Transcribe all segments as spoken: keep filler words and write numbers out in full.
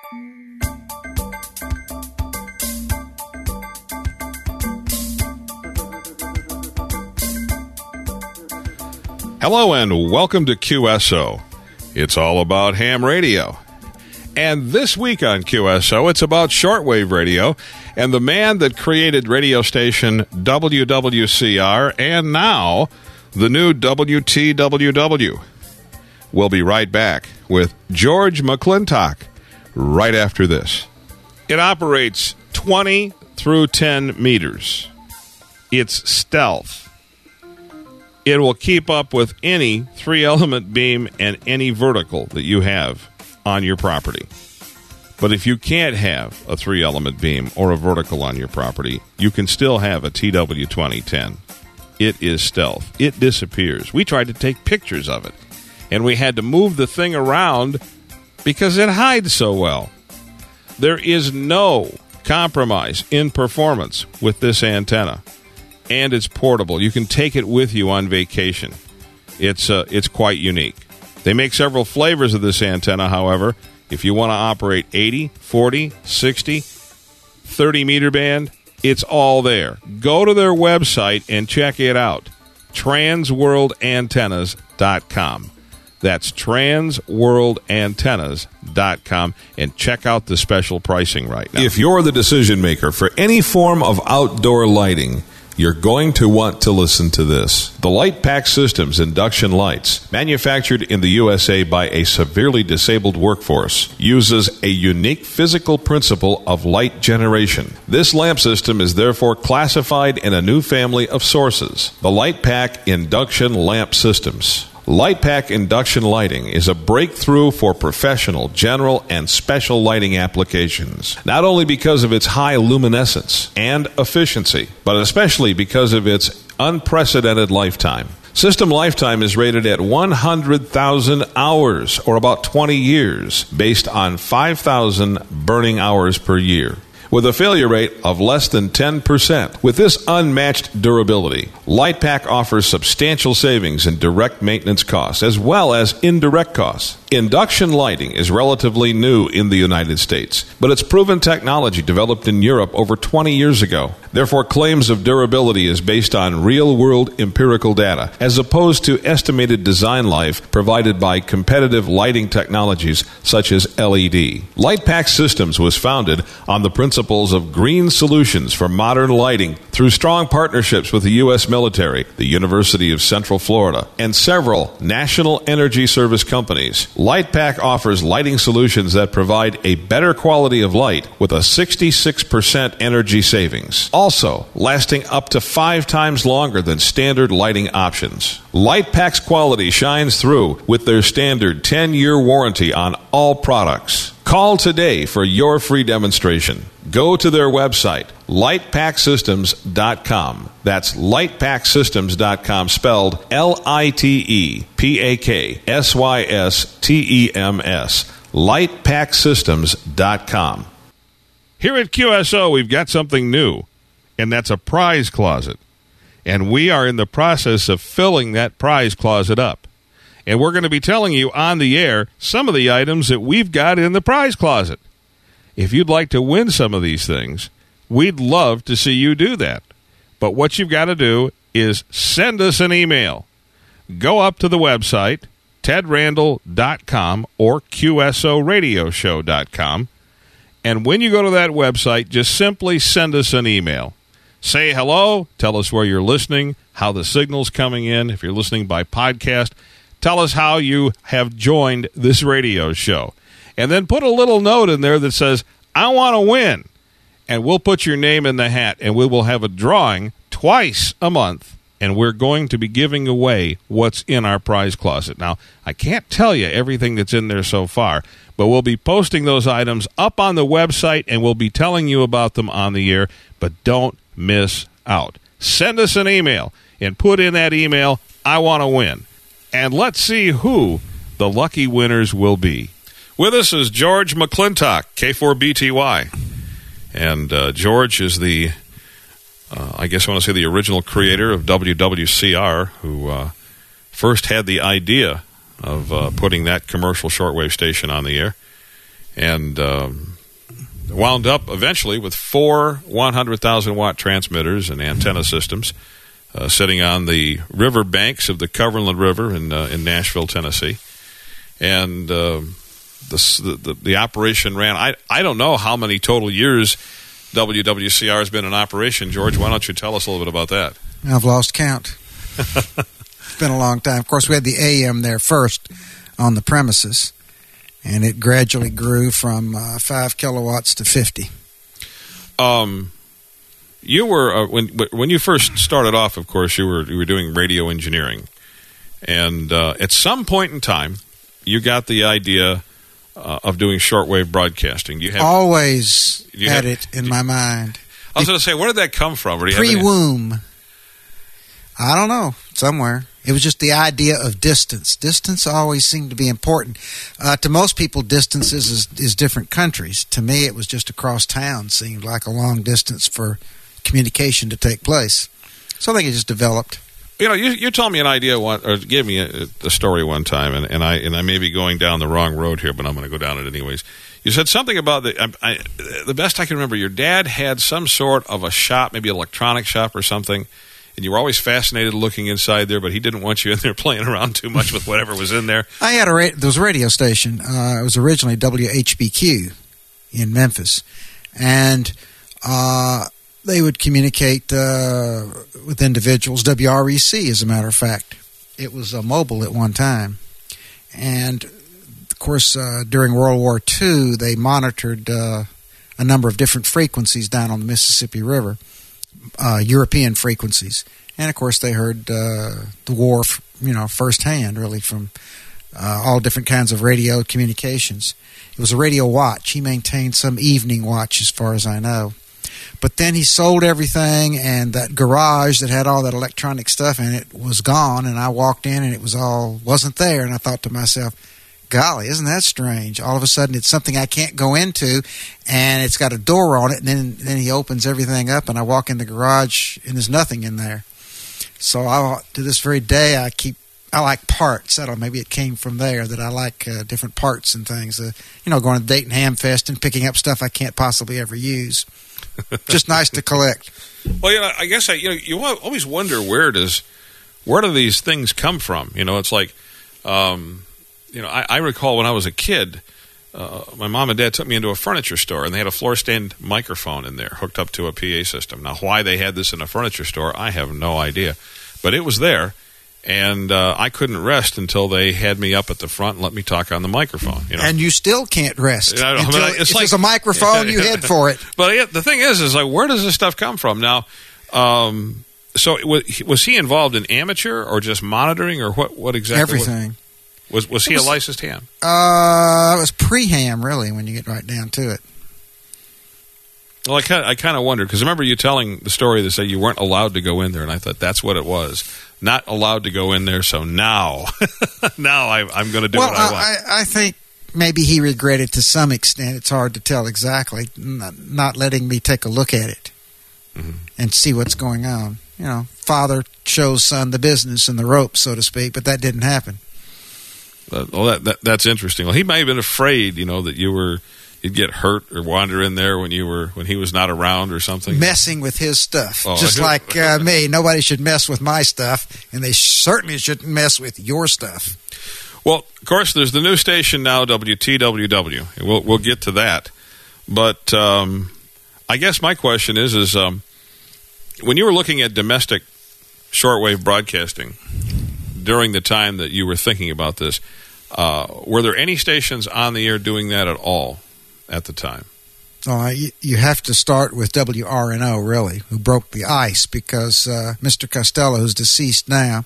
Hello and welcome to Q S O. It's all about ham radio. And this week on Q S O, it's about shortwave radio and the man that created radio station W W C R and now the new W T W W. We'll be right back with George McClintock right after this. It operates twenty through ten meters. It's stealth. It will keep up with any three-element beam and any vertical that you have on your property. But if you can't have a three-element beam or a vertical on your property, you can still have a T W twenty ten. It is stealth. It disappears. We tried to take pictures of it, and we had to move the thing around because it hides so well. There is no compromise in performance with this antenna. And it's portable. You can take it with you on vacation. It's uh, it's quite unique. They make several flavors of this antenna, however. If you want to operate eighty, forty, sixty, thirty meter band, it's all there. Go to their website and check it out. trans world antennas dot com. That's trans world antennas dot com, and check out the special pricing right now. If you're the decision maker for any form of outdoor lighting, you're going to want to listen to this. The LightPack Systems induction lights, manufactured in the U S A by a severely disabled workforce, uses a unique physical principle of light generation. This lamp system is therefore classified in a new family of sources, the LightPack Induction Lamp Systems. LightPack induction lighting is a breakthrough for professional, general, and special lighting applications, not only because of its high luminescence and efficiency, but especially because of its unprecedented lifetime. System lifetime is rated at one hundred thousand hours, or about twenty years, based on five thousand burning hours per year, with a failure rate of less than ten percent. With this unmatched durability, LightPack offers substantial savings in direct maintenance costs as well as indirect costs. Induction lighting is relatively new in the United States, but it's proven technology developed in Europe over twenty years ago. Therefore, claims of durability is based on real-world empirical data, as opposed to estimated design life provided by competitive lighting technologies such as L E D. LightPack Systems was founded on the principles of green solutions for modern lighting through strong partnerships with the U S military, the University of Central Florida, and several national energy service companies. LightPack offers lighting solutions that provide a better quality of light with a sixty-six percent energy savings, also lasting up to five times longer than standard lighting options. LightPack's quality shines through with their standard ten-year warranty on all products. Call today for your free demonstration. Go to their website, light pack systems dot com. That's light pack systems dot com, spelled L I T E P A K S Y S T E M S. light pack systems dot com. Here at Q S O, we've got something new, and that's a prize closet. And we are in the process of filling that prize closet up. And we're going to be telling you on the air some of the items that we've got in the prize closet. If you'd like to win some of these things, we'd love to see you do that. But what you've got to do is send us an email. Go up to the website, ted randall dot com or Q S O radio show dot com. And when you go to that website, just simply send us an email. Say hello, tell us where you're listening, how the signal's coming in. If you're listening by podcast, tell us how you have joined this radio show. And then put a little note in there that says, I want to win. And we'll put your name in the hat, and we will have a drawing twice a month. And we're going to be giving away what's in our prize closet. Now, I can't tell you everything that's in there so far, but we'll be posting those items up on the website, and we'll be telling you about them on the air. But don't miss out. Send us an email and put in that email, I want to win. And let's see who the lucky winners will be. With us is George McClintock, K four B T Y. And uh, George is the, uh, I guess I want to say the original creator of W W C R, who uh, first had the idea of uh, putting that commercial shortwave station on the air. and um, wound up eventually with four one hundred thousand watt transmitters and antenna systems uh, sitting on the river banks of the Cumberland River in uh, in Nashville, Tennessee. And uh, the, the the operation ran, I, I don't know how many total years W W C R has been in operation. George, why don't you tell us a little bit about that? I've lost count. It's been a long time. Of course, we had the A M there first on the premises, and it gradually grew from uh, five kilowatts to fifty. Um, you were uh, when when you first started off. Of course, you were you were doing radio engineering, and uh, at some point in time, you got the idea uh, of doing shortwave broadcasting. You have, always you had have, it in my mind. I was going to say, where did that come from? Pre-womb. I don't know. Somewhere. It was just the idea of distance. Distance always seemed to be important. Uh, to most people, distances is, is different countries. To me, it was just across town. Seemed like a long distance for communication to take place. So I think it just developed. You know, you, you told me an idea one, or gave me a, a story one time, and, and I and I may be going down the wrong road here, but I'm going to go down it anyways. You said something about the I, I, the best I can remember. Your dad had some sort of a shop, maybe an electronic shop or something, and you were always fascinated looking inside there, but he didn't want you in there playing around too much with whatever was in there. I had a ra- there was a radio station. Uh, it was originally W H B Q in Memphis, and uh, they would communicate uh, with individuals. W R E C, as a matter of fact. It was uh, mobile at one time. And, of course, uh, during World War Two, they monitored uh, a number of different frequencies down on the Mississippi River, uh, European frequencies. And, of course, they heard uh, the war, you know, firsthand, really, from uh, all different kinds of radio communications. It was a radio watch. He maintained some evening watch, as far as I know. But then he sold everything, and that garage that had all that electronic stuff in it was gone, and I walked in, and it was all wasn't there, and I thought to myself, golly, isn't that strange? All of a sudden, it's something I can't go into, and it's got a door on it, and then, then he opens everything up, and I walk in the garage, and there's nothing in there. So I, to this very day, I keep I like parts. I don't know, maybe it came from there that I like uh, different parts and things. Uh, you know, going to Dayton Ham Fest and picking up stuff I can't possibly ever use. Just nice to collect. Well, you know, I guess I, you know, you always wonder where does where do these things come from? You know, it's like, um, you know, I, I recall when I was a kid, uh, my mom and dad took me into a furniture store, and they had a floor stand microphone in there hooked up to a P A system. Now, why they had this in a furniture store, I have no idea, but it was there. And uh, I couldn't rest until they had me up at the front and let me talk on the microphone. You know? And you still can't rest. I don't, until I mean, it's if like, there's a microphone, you head for it. But yeah, the thing is, is like, where does this stuff come from? Now, um, so was, was he involved in amateur or just monitoring, or what? What exactly? Everything. Was was he was, a licensed ham? Uh, it was pre-ham, really, when you get right down to it. Well, I kind of, I kind of wondered, because I remember you telling the story that said you weren't allowed to go in there, and I thought that's what it was. Not allowed to go in there, so now, now I, I'm going to do well, what I want. I, I think maybe he regretted to some extent. It's hard to tell exactly, not, not letting me take a look at it mm-hmm. and see what's going on. You know, father shows son the business and the ropes, so to speak, but that didn't happen. Uh, well, that, that that's interesting. Well, he may have been afraid, you know, that you were you'd get hurt or wander in there when you were when he was not around or something. Messing with his stuff, oh, just like uh, me. Nobody should mess with my stuff, and they certainly shouldn't mess with your stuff. Well, of course, there's the new station now, W T W W. We'll we'll get to that, but um, I guess my question is is um, when you were looking at domestic shortwave broadcasting during the time that you were thinking about this, uh, were there any stations on the air doing that at all at the time? Uh, you, you have to start with W R N O, really, who broke the ice, because uh, Mister Costello, who's deceased now,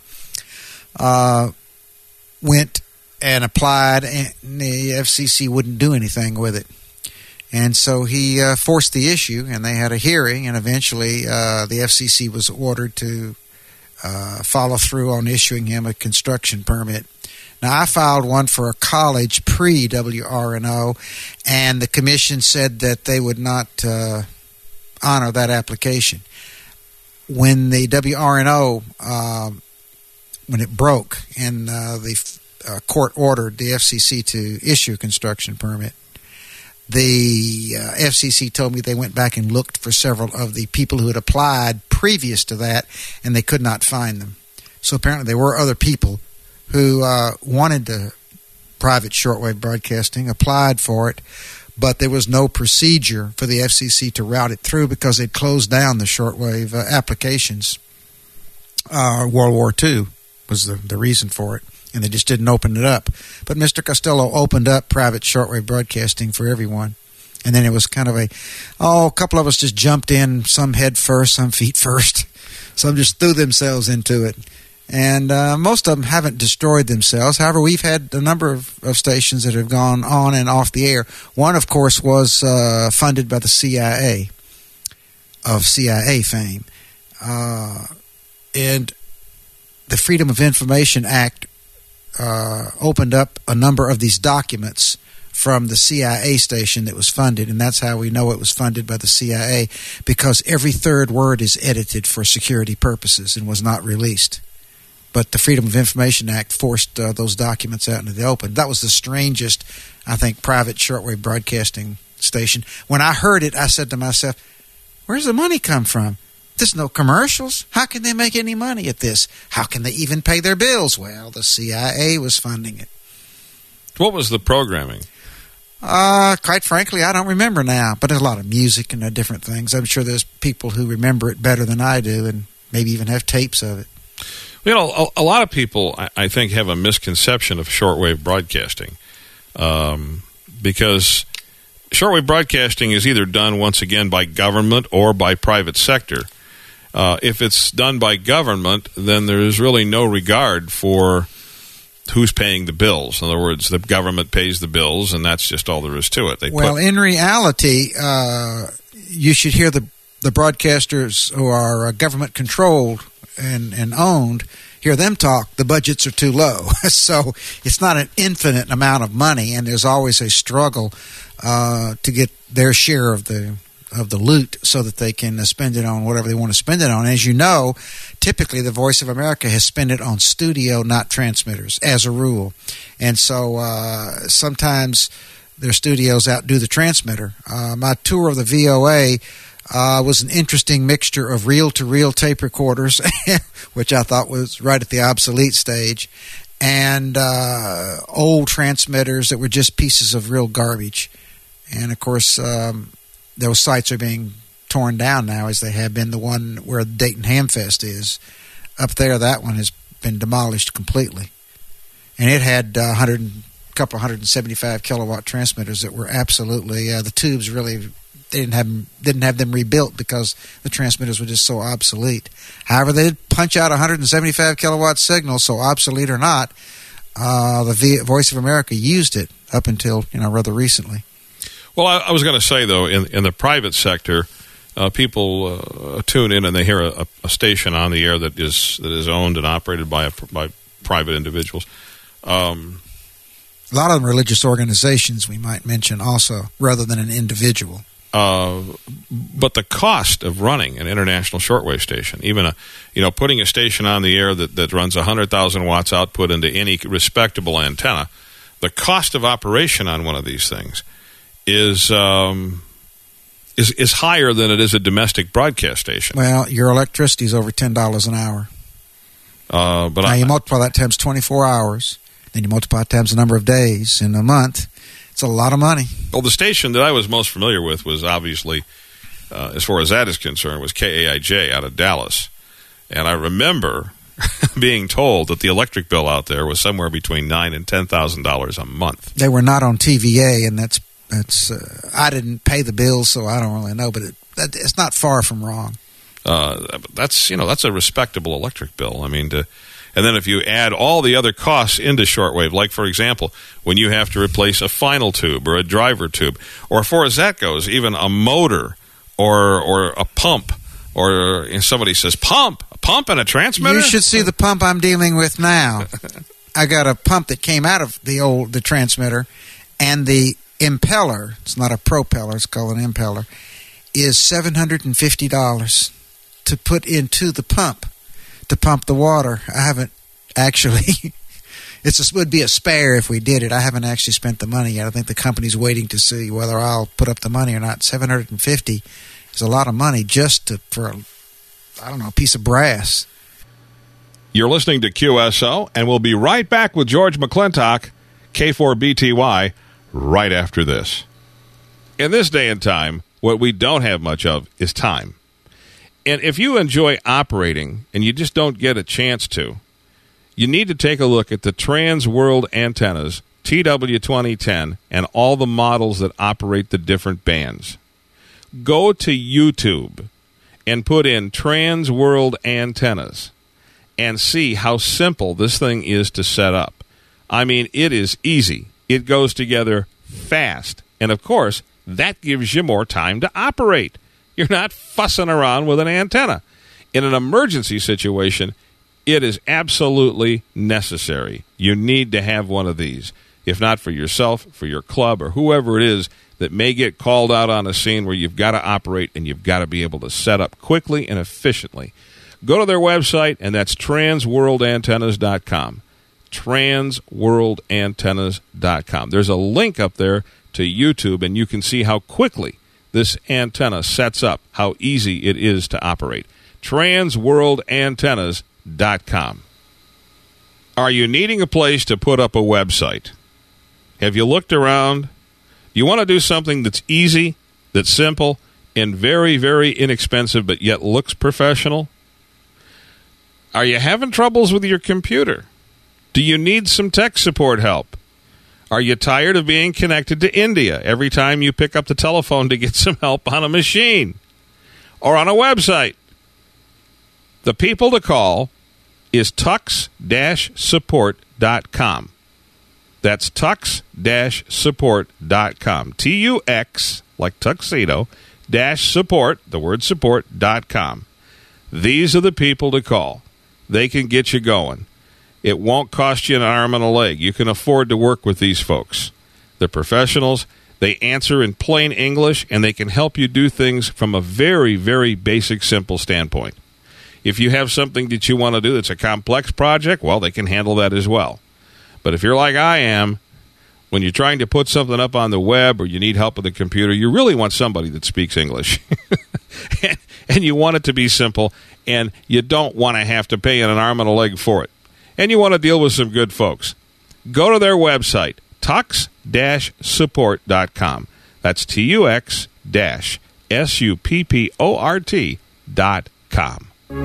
uh, went and applied, and the F C C wouldn't do anything with it. And so he uh, forced the issue, and they had a hearing, and eventually uh, the F C C was ordered to uh, follow through on issuing him a construction permit. Now, I filed one for a college pre-W R N O, and the commission said that they would not uh, honor that application. When the W R N O, uh, when it broke, and uh, the uh, court ordered the F C C to issue a construction permit, The uh, F C C told me they went back and looked for several of the people who had applied previous to that, and they could not find them. So apparently there were other people who uh, wanted the private shortwave broadcasting, applied for it, but there was no procedure for the F C C to route it through because they'd closed down the shortwave uh, applications. Uh, World War Two was the, the reason for it, and they just didn't open it up. But Mister Costello opened up private shortwave broadcasting for everyone. And then it was kind of a, oh, a couple of us just jumped in, some head first, some feet first. Some just threw themselves into it. And uh, most of them haven't destroyed themselves. However, we've had a number of, of stations that have gone on and off the air. One, of course, was uh, funded by the C I A, of C I A fame. Uh, and the Freedom of Information Act uh, opened up a number of these documents from the C I A station that was funded, and that's how we know it was funded by the C I A, because every third word is edited for security purposes and was not released. But the Freedom of Information Act forced uh, those documents out into the open. That was the strangest, I think, private shortwave broadcasting station. When I heard it, I said to myself, where's the money come from? There's no commercials. How can they make any money at this? How can they even pay their bills? Well, the C I A was funding it. What was the programming? Uh, quite frankly, I don't remember now. But there's a lot of music and uh, different things. I'm sure there's people who remember it better than I do and maybe even have tapes of it. You know, a, a lot of people, I, I think, have a misconception of shortwave broadcasting um, because shortwave broadcasting is either done, once again, by government or by private sector. Uh, if it's done by government, then there is really no regard for who's paying the bills. In other words, the government pays the bills, and that's just all there is to it. They well, put- in reality, uh, you should hear the, the broadcasters who are uh, government-controlled and, and owned, hear them talk. The budgets are too low. So it's not an infinite amount of money, and there's always a struggle uh, to get their share of the of the loot so that they can spend it on whatever they want to spend it on. As you know, typically the Voice of America has spent it on studio, not transmitters, as a rule. And so uh, sometimes their studios outdo the transmitter. Uh, my tour of the V O A uh, was an interesting mixture of reel-to-reel tape recorders, which I thought was right at the obsolete stage, and uh, old transmitters that were just pieces of real garbage. And, of course, um, those sites are being torn down now, as they have been. The one where Dayton Hamfest is up there, that one has been demolished completely. And it had uh, one hundred, a couple of hundred seventy-five kilowatt transmitters that were absolutely, uh, the tubes really, they didn't have, didn't have them rebuilt because the transmitters were just so obsolete. However, they did punch out one hundred seventy-five kilowatt signal, so obsolete or not, uh, the v- Voice of America used it up until, you know, rather recently. Well, I, I was going to say, though, in, in the private sector, uh, people uh, tune in and they hear a, a station on the air that is that is owned and operated by a, by private individuals. Um, a lot of them religious organizations, we might mention also, rather than an individual. Uh, but the cost of running an international shortwave station, even a, you know, putting a station on the air that, that runs one hundred thousand watts output into any respectable antenna, the cost of operation on one of these things is um, is is higher than it is a domestic broadcast station. Well, your electricity is over ten dollars an hour. Uh, but now I, you multiply that times twenty-four hours, then you multiply it times the number of days in a month. It's a lot of money. Well, the station that I was most familiar with was obviously, uh, as far as that is concerned, was K A I J out of Dallas. And I remember being told that the electric bill out there was somewhere between nine thousand dollars and ten thousand dollars a month. They were not on T V A, and that's That's uh, I didn't pay the bills, so I don't really know, but it, that, it's not far from wrong. Uh, that's you know that's a respectable electric bill. I mean, to, and then if you add all the other costs into shortwave, like for example, when you have to replace a final tube or a driver tube, or as far as that goes, even a motor or or a pump, or you know, somebody says pump, a pump and a transmitter. You should see the pump I'm dealing with now. I got a pump that came out of the old the transmitter, and the impeller, it's not a propeller, it's called an impeller, is seven hundred fifty dollars to put into the pump, to pump the water. I haven't actually it's a, it would be a spare if we did it. I haven't actually spent the money yet. I think the company's waiting to see whether I'll put up the money or not. seven hundred fifty is a lot of money just to, for, a, I don't know, a piece of brass. You're listening to Q S O, and we'll be right back with George McClintock, K four B T Y, right after this. In this day and time, what we don't have much of is time. And if you enjoy operating and you just don't get a chance to, you need to take a look at the Trans World Antennas T W twenty ten and all the models that operate the different bands. Go to YouTube and put in Trans World Antennas and see how simple this thing is to set up. I mean, it is easy. It goes together fast. And, of course, that gives you more time to operate. You're not fussing around with an antenna. In an emergency situation, it is absolutely necessary. You need to have one of these. If not for yourself, for your club, or whoever it is that may get called out on a scene where you've got to operate and you've got to be able to set up quickly and efficiently. Go to their website, and that's trans world antennas dot com. trans world antennas dot com. There's a link up there to YouTube, and you can see how quickly this antenna sets up, how easy it is to operate. trans world antennas dot com. Are you needing a place to put up a website? Have you looked around? You want to do something that's easy, that's simple, and very, very inexpensive, but yet looks professional? Are you having troubles with your computer? Do you need some tech support help? Are you tired of being connected to India every time you pick up the telephone to get some help on a machine or on a website? The people to call is tux dash support dot com. That's tux dash support dot com. T U X, like tuxedo, dash support, the word support, dot com. These are the people to call. They can get you going. It won't cost you an arm and a leg. You can afford to work with these folks. They're professionals. They answer in plain English, and they can help you do things from a very, very basic, simple standpoint. If you have something that you want to do that's a complex project, well, they can handle that as well. But if you're like I am, when you're trying to put something up on the web or you need help with the computer, you really want somebody that speaks English. and, and you want it to be simple, and you don't want to have to pay an arm and a leg for it. And you want to deal with some good folks. Go to their website, tux dash support dot com. That's T U X dash S U P P O R T dot com.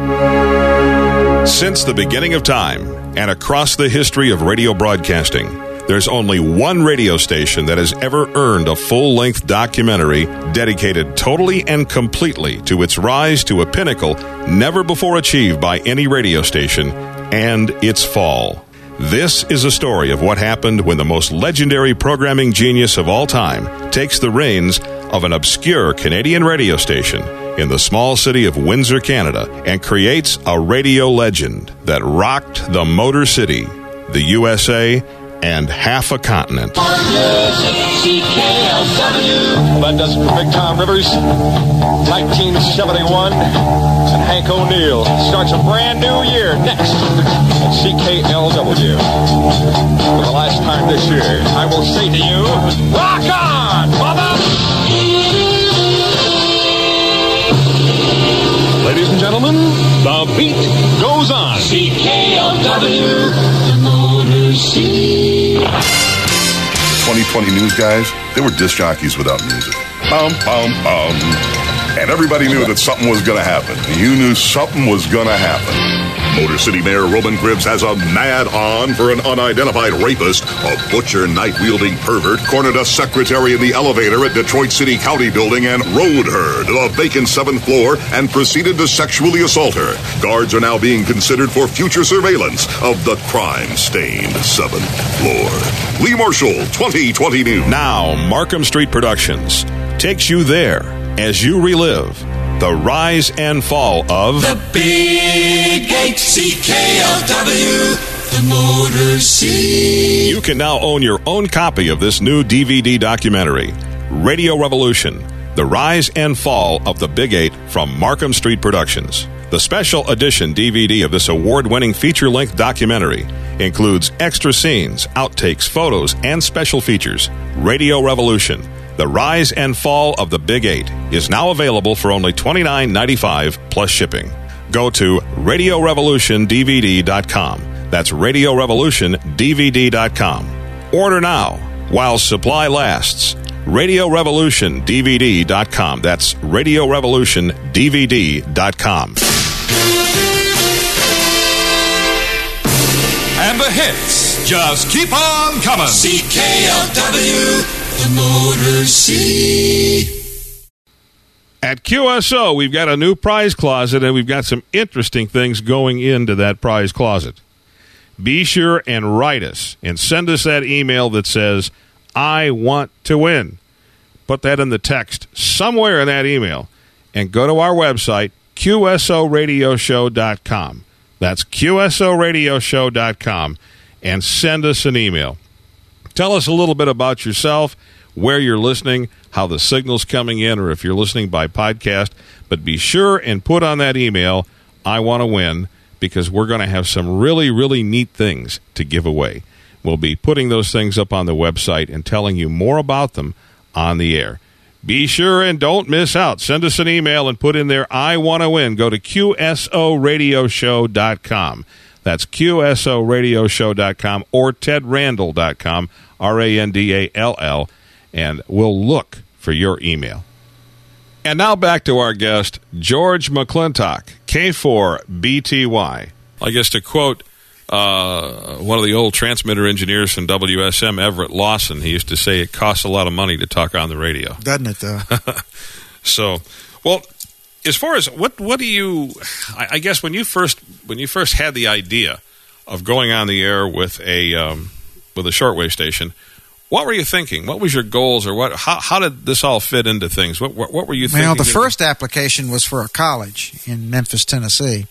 Since the beginning of time and across the history of radio broadcasting, there's only one radio station that has ever earned a full-length documentary dedicated totally and completely to its rise to a pinnacle never before achieved by any radio station, and its fall. This is a story of what happened when the most legendary programming genius of all time takes the reins of an obscure Canadian radio station in the small city of Windsor, Canada, and creates a radio legend that rocked the Motor City, the U S A, and half a continent. C K L W. That does it for Big Tom Rivers. nineteen seventy-one. And Hank O'Neill starts a brand new year next at C K L W. For the last time this year, I will say to you, rock on, mother! Ladies and gentlemen, the beat goes on. C K L W, the Motor City. twenty twenty news guys, they were disc jockeys without music. Bum, bum, bum. And everybody knew that something was going to happen. You knew something was going to happen. Motor City Mayor Roman Cribbs has a mad on for an unidentified rapist. A butcher, knife-wielding pervert cornered a secretary in the elevator at Detroit City County Building and rode her to the vacant seventh floor and proceeded to sexually assault her. Guards are now being considered for future surveillance of the crime-stained seventh floor. Lee Marshall, twenty twenty News. Now, Markham Street Productions takes you there as you relive the rise and fall of the Big Eight C K L W, the Motor City. You can now own your own copy of this new D V D documentary, Radio Revolution, The Rise and Fall of the Big Eight from Markham Street Productions. The special edition D V D of this award-winning feature-length documentary Includes extra scenes, outtakes, photos, and special features. Radio Revolution, The Rise and Fall of the Big Eight, is now available for only twenty-nine ninety-five plus shipping. Go to radio revolution d v d dot com. That's radio revolution d v d dot com. Order now while supply lasts. radio revolution d v d dot com. That's radio revolution d v d dot com. And the hits just keep on coming. C K L W, the Motor City. At Q S O, we've got a new prize closet, and we've got some interesting things going into that prize closet. Be sure and write us and send us that email that says, I want to win. Put that in the text somewhere in that email, and go to our website, Q S O radio show dot com. That's Q S O radio show dot com, and send us an email. Tell us a little bit about yourself, where you're listening, how the signal's coming in, or if you're listening by podcast. But be sure and put on that email, I want to win, because we're going to have some really, really neat things to give away. We'll be putting those things up on the website and telling you more about them on the air. Be sure and don't miss out. Send us an email and put in there, I want to win. Go to Q S O radio show dot com. That's Q S O radio show dot com or ted randall dot com, R A N D A L L, and we'll look for your email. And now back to our guest, George McClintock, K four B T Y. I guess to quote uh, one of the old transmitter engineers from W S M, Everett Lawson, he used to say it costs a lot of money to talk on the radio. Doesn't it, though? So, well, as far as what what do you, I, I guess when you first when you first had the idea of going on the air with a um, with a shortwave station, what were you thinking? What was your goals, or what? How, how did this all fit into things? What what, what were you thinking? Well, the first application was for a college in Memphis, Tennessee,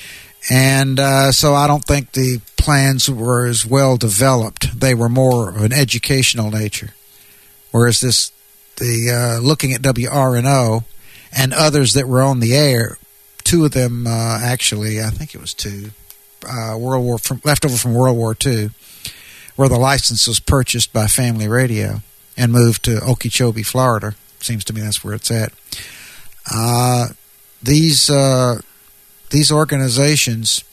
and uh, so I don't think the plans were as well developed. They were more of an educational nature, whereas this the uh, looking at W R N O and others that were on the air. Two of them uh, actually, I think it was two, uh, World War from, left over from World War Two. Where the license was purchased by Family Radio and moved to Okeechobee, Florida. Seems to me that's where it's at. Uh, these uh, these organizations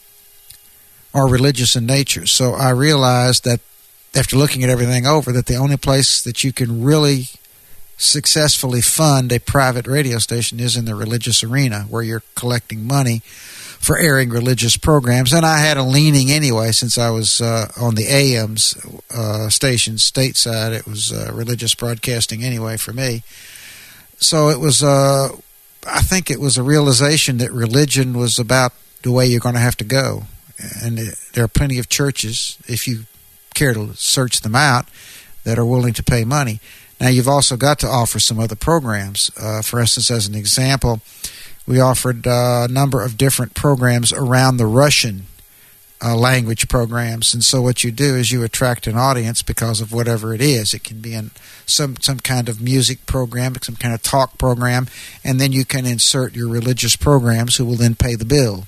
are religious in nature, so I realized that after looking at everything over, that the only place that you can really successfully fund a private radio station is in the religious arena, where you're collecting money for airing religious programs. And I had a leaning anyway, since I was uh, on the A M's uh, station stateside. It was uh, religious broadcasting anyway for me. So it was, uh, I think it was a realization that religion was about the way you're going to have to go. And it, there are plenty of churches, if you care to search them out, that are willing to pay money. Now, you've also got to offer some other programs. Uh, for instance, as an example, we offered uh, a number of different programs around the Russian uh, language programs. And so what you do is you attract an audience because of whatever it is. It can be in some, some kind of music program, some kind of talk program, and then you can insert your religious programs who will then pay the bill.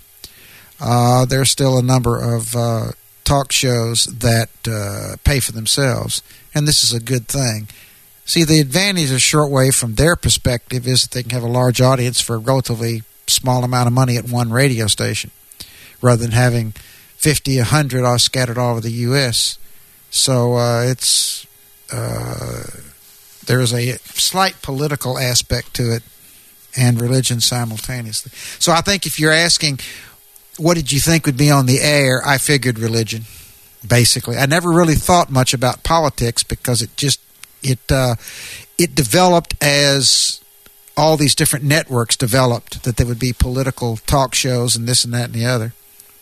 Uh, there's still a number of uh, talk shows that uh, pay for themselves, and this is a good thing. See, the advantage of shortwave from their perspective is that they can have a large audience for a relatively small amount of money at one radio station, rather than having fifty, a hundred all scattered all over the U S So uh, it's uh, there is a slight political aspect to it and religion simultaneously. So I think if you're asking, what did you think would be on the air, I figured religion, basically. I never really thought much about politics because it just It uh, it developed as all these different networks developed, that there would be political talk shows and this and that and the other.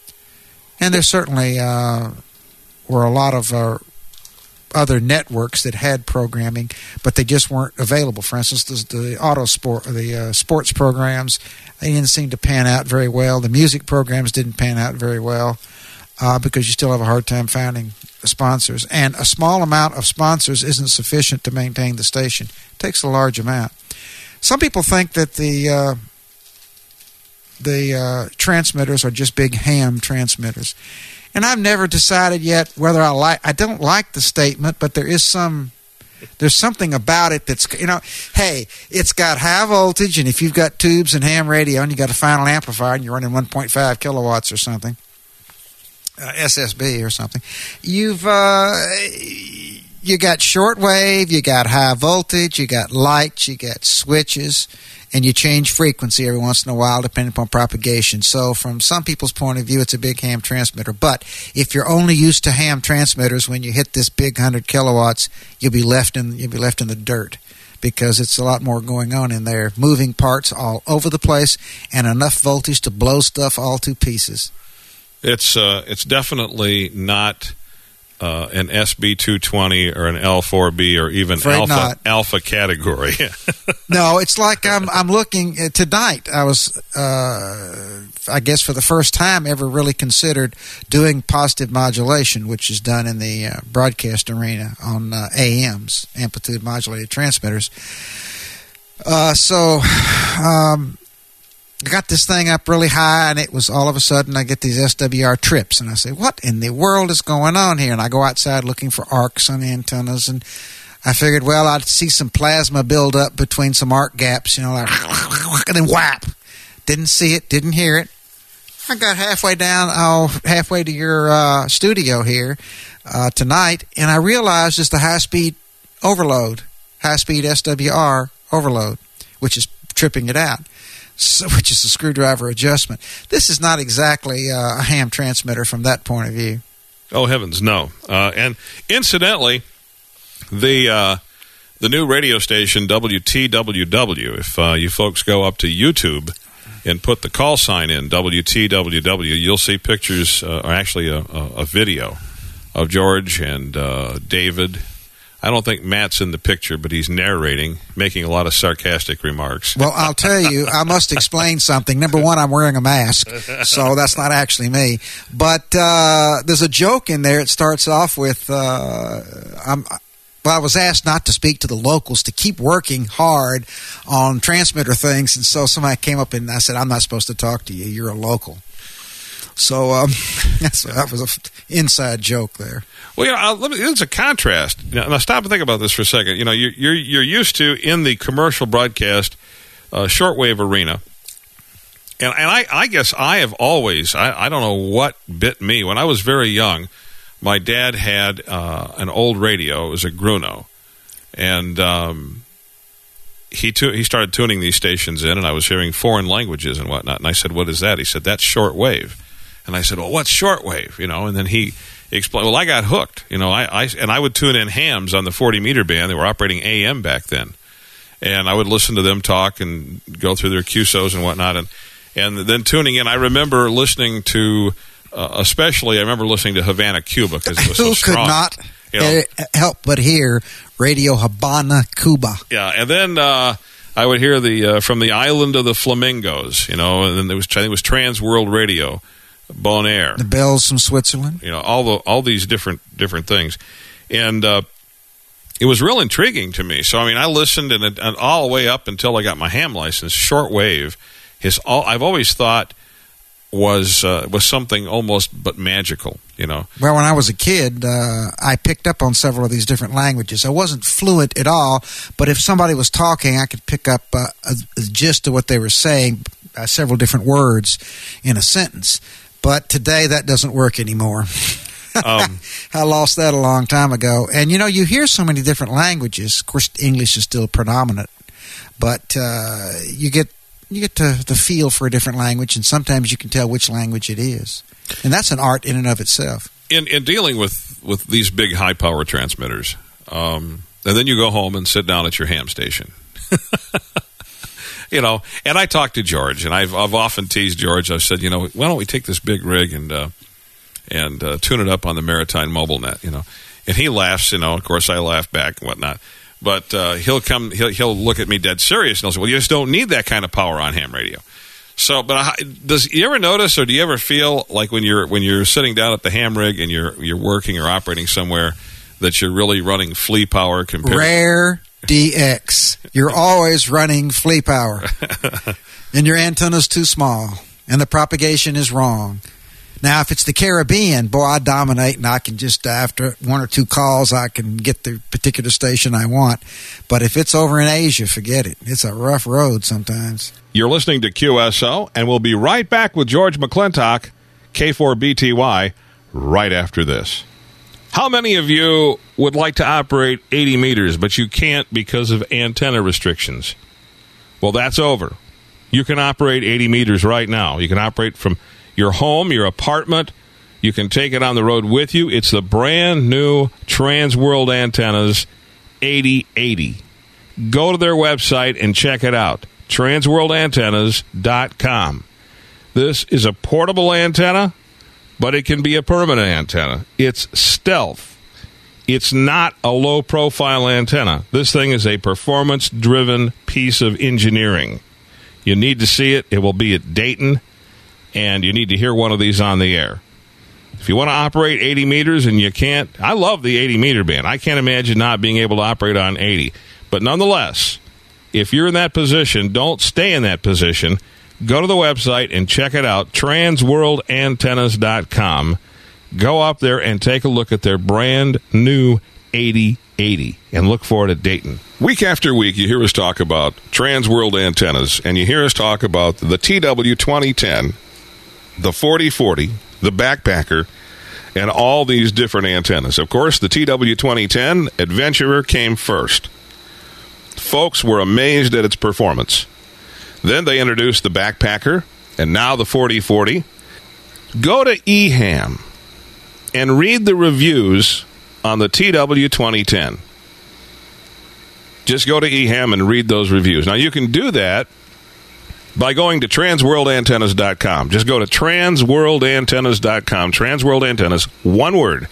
And there certainly uh, were a lot of uh, other networks that had programming, but they just weren't available. For instance, the, the auto sport, the uh, sports programs, they didn't seem to pan out very well. The music programs didn't pan out very well uh, because you still have a hard time finding sponsors, and a small amount of sponsors isn't sufficient to maintain the station. It takes a large amount. Some people think that the uh, the uh, transmitters are just big ham transmitters, And I've never decided yet whether I like. I don't like the statement, but there is some. There's something about it that's, you know, hey, it's got high voltage, and if you've got tubes and ham radio and you got a final amplifier and you're running one point five kilowatts or something, uh, S S B or something, you've uh, you got shortwave, you got high voltage, you got lights, you got switches, and you change frequency every once in a while depending upon propagation. So from some people's point of view, it's a big ham transmitter. But if you're only used to ham transmitters, when you hit this big one hundred kilowatts, you'll be left in you'll be left in the dirt, because it's a lot more going on in there, moving parts all over the place and enough voltage to blow stuff all to pieces. It's uh, it's definitely not Uh, an S B two twenty or an L four B or even Afraid alpha not. alpha category. No, it's like I'm I'm looking uh, tonight. I was, uh, I guess, for the first time ever really considered doing positive modulation, which is done in the uh, broadcast arena on uh, A Ms, amplitude modulated transmitters. Uh, so. Um, I got this thing up really high, and it was all of a sudden I get these S W R trips, and I say, what in the world is going on here? And I go outside looking for arcs on antennas, and I figured, well, I'd see some plasma build up between some arc gaps, you know, like, and then whap. Didn't see it, didn't hear it. I got halfway down, oh, halfway to your uh, studio here uh, tonight, and I realized it's the high-speed overload, high-speed S W R overload, which is tripping it out. So, which is a screwdriver adjustment. This is not exactly uh, a ham transmitter from that point of view. Oh, heavens, no. Uh, and incidentally, the uh, the new radio station, W T W W, if uh, you folks go up to YouTube and put the call sign in, W T W W, you'll see pictures, uh, or actually a, a, a video of George and uh, David. I don't think Matt's in the picture, but he's narrating, making a lot of sarcastic remarks. Well, I'll tell you, I must explain something. Number one, I'm wearing a mask, so that's not actually me. But uh, there's a joke in there. It starts off with, uh, I'm, well, I was asked not to speak to the locals, to keep working hard on transmitter things, and so somebody came up and I said, I'm not supposed to talk to you. You're a local. So um, that's, that was an inside joke there. Well, you know, let me, it's a contrast. Now, now, stop and think about this for a second. You know, you're you're, you're used to, in the commercial broadcast uh, shortwave arena, and and I, I guess I have always, I, I don't know what bit me. When I was very young, my dad had uh, an old radio. It was a Gruno, and um, he tu- he started tuning these stations in, and I was hearing foreign languages and whatnot. And I said, "What is that?" He said, "That's shortwave." And I said, "Well, what's shortwave?" You know, and then he explained. Well, I got hooked. You know, I, I and I would tune in hams on the forty meter band. They were operating A M back then, and I would listen to them talk and go through their Q S Os and whatnot, and and then tuning in. I remember listening to, uh, especially, I remember listening to Havana, Cuba, because it was so Who strong. could not You know? help but hear Radio Habana, Cuba? Yeah, and then uh, I would hear the uh, from the island of the flamingos. You know, and then there was I think it was Trans World Radio. Bonaire, The bells from Switzerland. You know, all the all these different different things, and uh, it was real intriguing to me. So I mean, I listened and, and all the way up until I got my ham license. Shortwave is all I've always thought was uh, was something almost but magical. You know. Well, when I was a kid, uh, I picked up on several of these different languages. I wasn't fluent at all, but if somebody was talking, I could pick up uh, a, a gist of what they were saying, uh, several different words in a sentence. But today that doesn't work anymore. Um, I lost that a long time ago. And, you know, you hear so many different languages. Of course, English is still predominant. But uh, you get you get to the feel for a different language, and sometimes you can tell which language it is. And that's an art in and of itself. In, in dealing with, with these big high-power transmitters, um, and then you go home and sit down at your ham station. You know, and I talked to George, and I've I've often teased George. I've said, you know, why don't we take this big rig and uh, and uh, tune it up on the Maritime Mobile Net, you know? And he laughs, you know. Of course, I laugh back and whatnot. But uh, he'll come, he'll he'll look at me dead serious, and he'll say, well, you just don't need that kind of power on ham radio. So, but I, does you ever notice, or do you ever feel like when you're when you're sitting down at the ham rig and you're you're working or operating somewhere that you're really running flea power compared? Rare D X. You're always running flea power. And your antenna's too small. And the propagation is wrong. Now, if it's the Caribbean, boy, I dominate, and I can just, after one or two calls, I can get the particular station I want. But if it's over in Asia, forget it. It's a rough road sometimes. You're listening to Q S O, and we'll be right back with George McClintock, K four B T Y, right after this. How many of you would like to operate eighty meters, but you can't because of antenna restrictions? Well, that's over. You can operate eighty meters right now. You can operate from your home, your apartment. You can take it on the road with you. It's the brand new Transworld Antennas eighty eighty. Go to their website and check it out, transworld antennas dot com. This is a portable antenna, but it can be a permanent antenna. It's stealth. It's not a low-profile antenna. This thing is a performance-driven piece of engineering. You need to see it. It will be at Dayton, and you need to hear one of these on the air. If you want to operate eighty meters and you can't, I love the eighty meter band. I can't imagine not being able to operate on eighty. But nonetheless, if you're in that position, don't stay in that position. Go to the website and check it out, transworld antennas dot com. Go up there and take a look at their brand new eighty eighty and look for it at Dayton. Week after week, you hear us talk about Transworld Antennas, and you hear us talk about the T W twenty ten, the forty forty, the Backpacker, and all these different antennas. Of course, the T W twenty ten Adventurer came first. Folks were amazed at its performance. Then they introduced the Backpacker, and now the forty forty. Go to E ham and read the reviews on the T W twenty ten. Just go to E ham and read those reviews. Now, you can do that by going to transworld antennas dot com. Just go to transworld antennas dot com. Transworld Antennas, one word.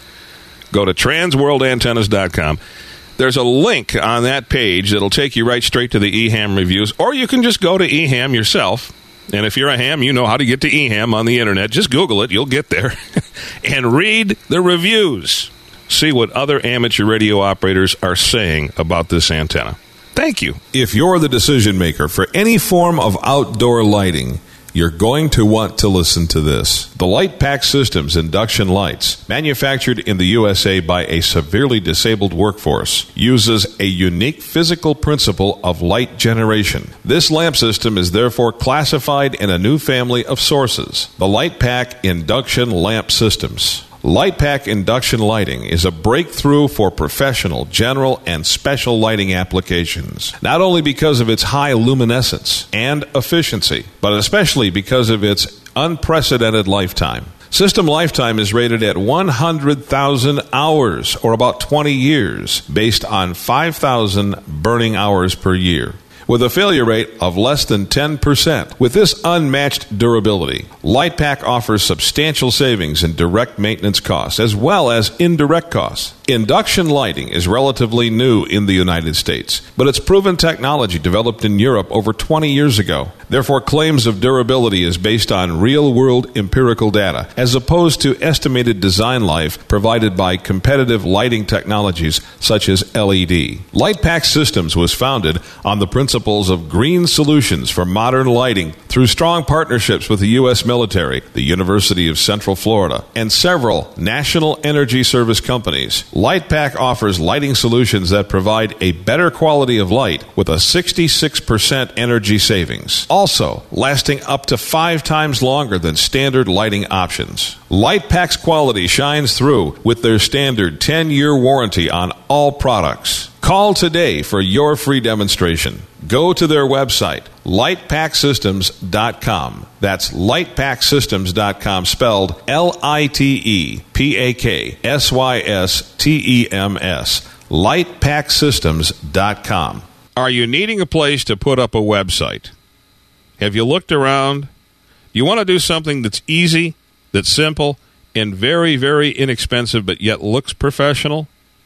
Go to transworld antennas dot com. There's a link on that page that'll take you right straight to the E ham reviews, or you can just go to E ham yourself. And if you're a ham, you know how to get to E ham on the internet. Just Google it. You'll get there. And read the reviews. See what other amateur radio operators are saying about this antenna. Thank you. If you're the decision maker for any form of outdoor lighting, you're going to want to listen to this. The LightPack Systems induction lights, manufactured in the U S A by a severely disabled workforce, uses a unique physical principle of light generation. This lamp system is therefore classified in a new family of sources, the LightPack Induction Lamp Systems. LightPack induction lighting is a breakthrough for professional, general, and special lighting applications, not only because of its high luminescence and efficiency, but especially because of its unprecedented lifetime. System lifetime is rated at one hundred thousand hours, or about twenty years, based on five thousand burning hours per year, with a failure rate of less than ten percent. With this unmatched durability, LightPack offers substantial savings in direct maintenance costs as well as indirect costs. Induction lighting is relatively new in the United States, but it's proven technology developed in Europe over twenty years ago. Therefore, claims of durability is based on real-world empirical data, as opposed to estimated design life provided by competitive lighting technologies such as L E D. LightPack Systems was founded on the principles of green solutions for modern lighting through strong partnerships with the U S military, the University of Central Florida, and several national energy service companies. LightPack offers lighting solutions that provide a better quality of light with a sixty-six percent energy savings, also lasting up to five times longer than standard lighting options. LightPack's quality shines through with their standard ten-year warranty on all products. Call today for your free demonstration. Go to their website, light pack systems dot com. That's light pack systems dot com, spelled L I T E P A K S Y S T E M S. light pack systems dot com. Are you needing a place to put up a website? Have you looked around? You want to do something that's easy, that's simple, and very, very inexpensive, but yet looks professional?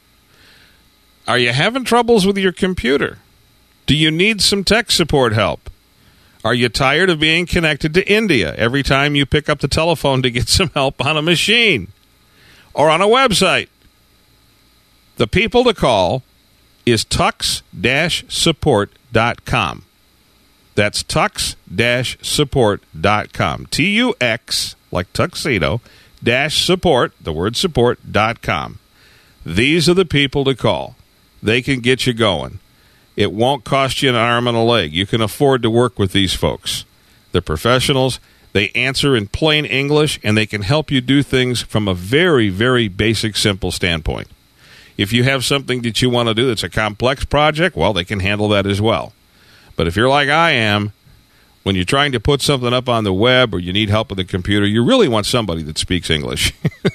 Are you having troubles with your computer? Do you need some tech support help? Are you tired of being connected to India every time you pick up the telephone to get some help on a machine or on a website? The people to call is tux dash support dot com. That's tux dash support dot com. T U X, like tuxedo, dash support, the word support, dot com. These are the people to call. They can get you going. It won't cost you an arm and a leg. You can afford to work with these folks. They're professionals. They answer in plain English, and they can help you do things from a very, very basic, simple standpoint. If you have something that you want to do that's a complex project, well, they can handle that as well. But if you're like I am, when you're trying to put something up on the web or you need help with the computer, you really want somebody that speaks English.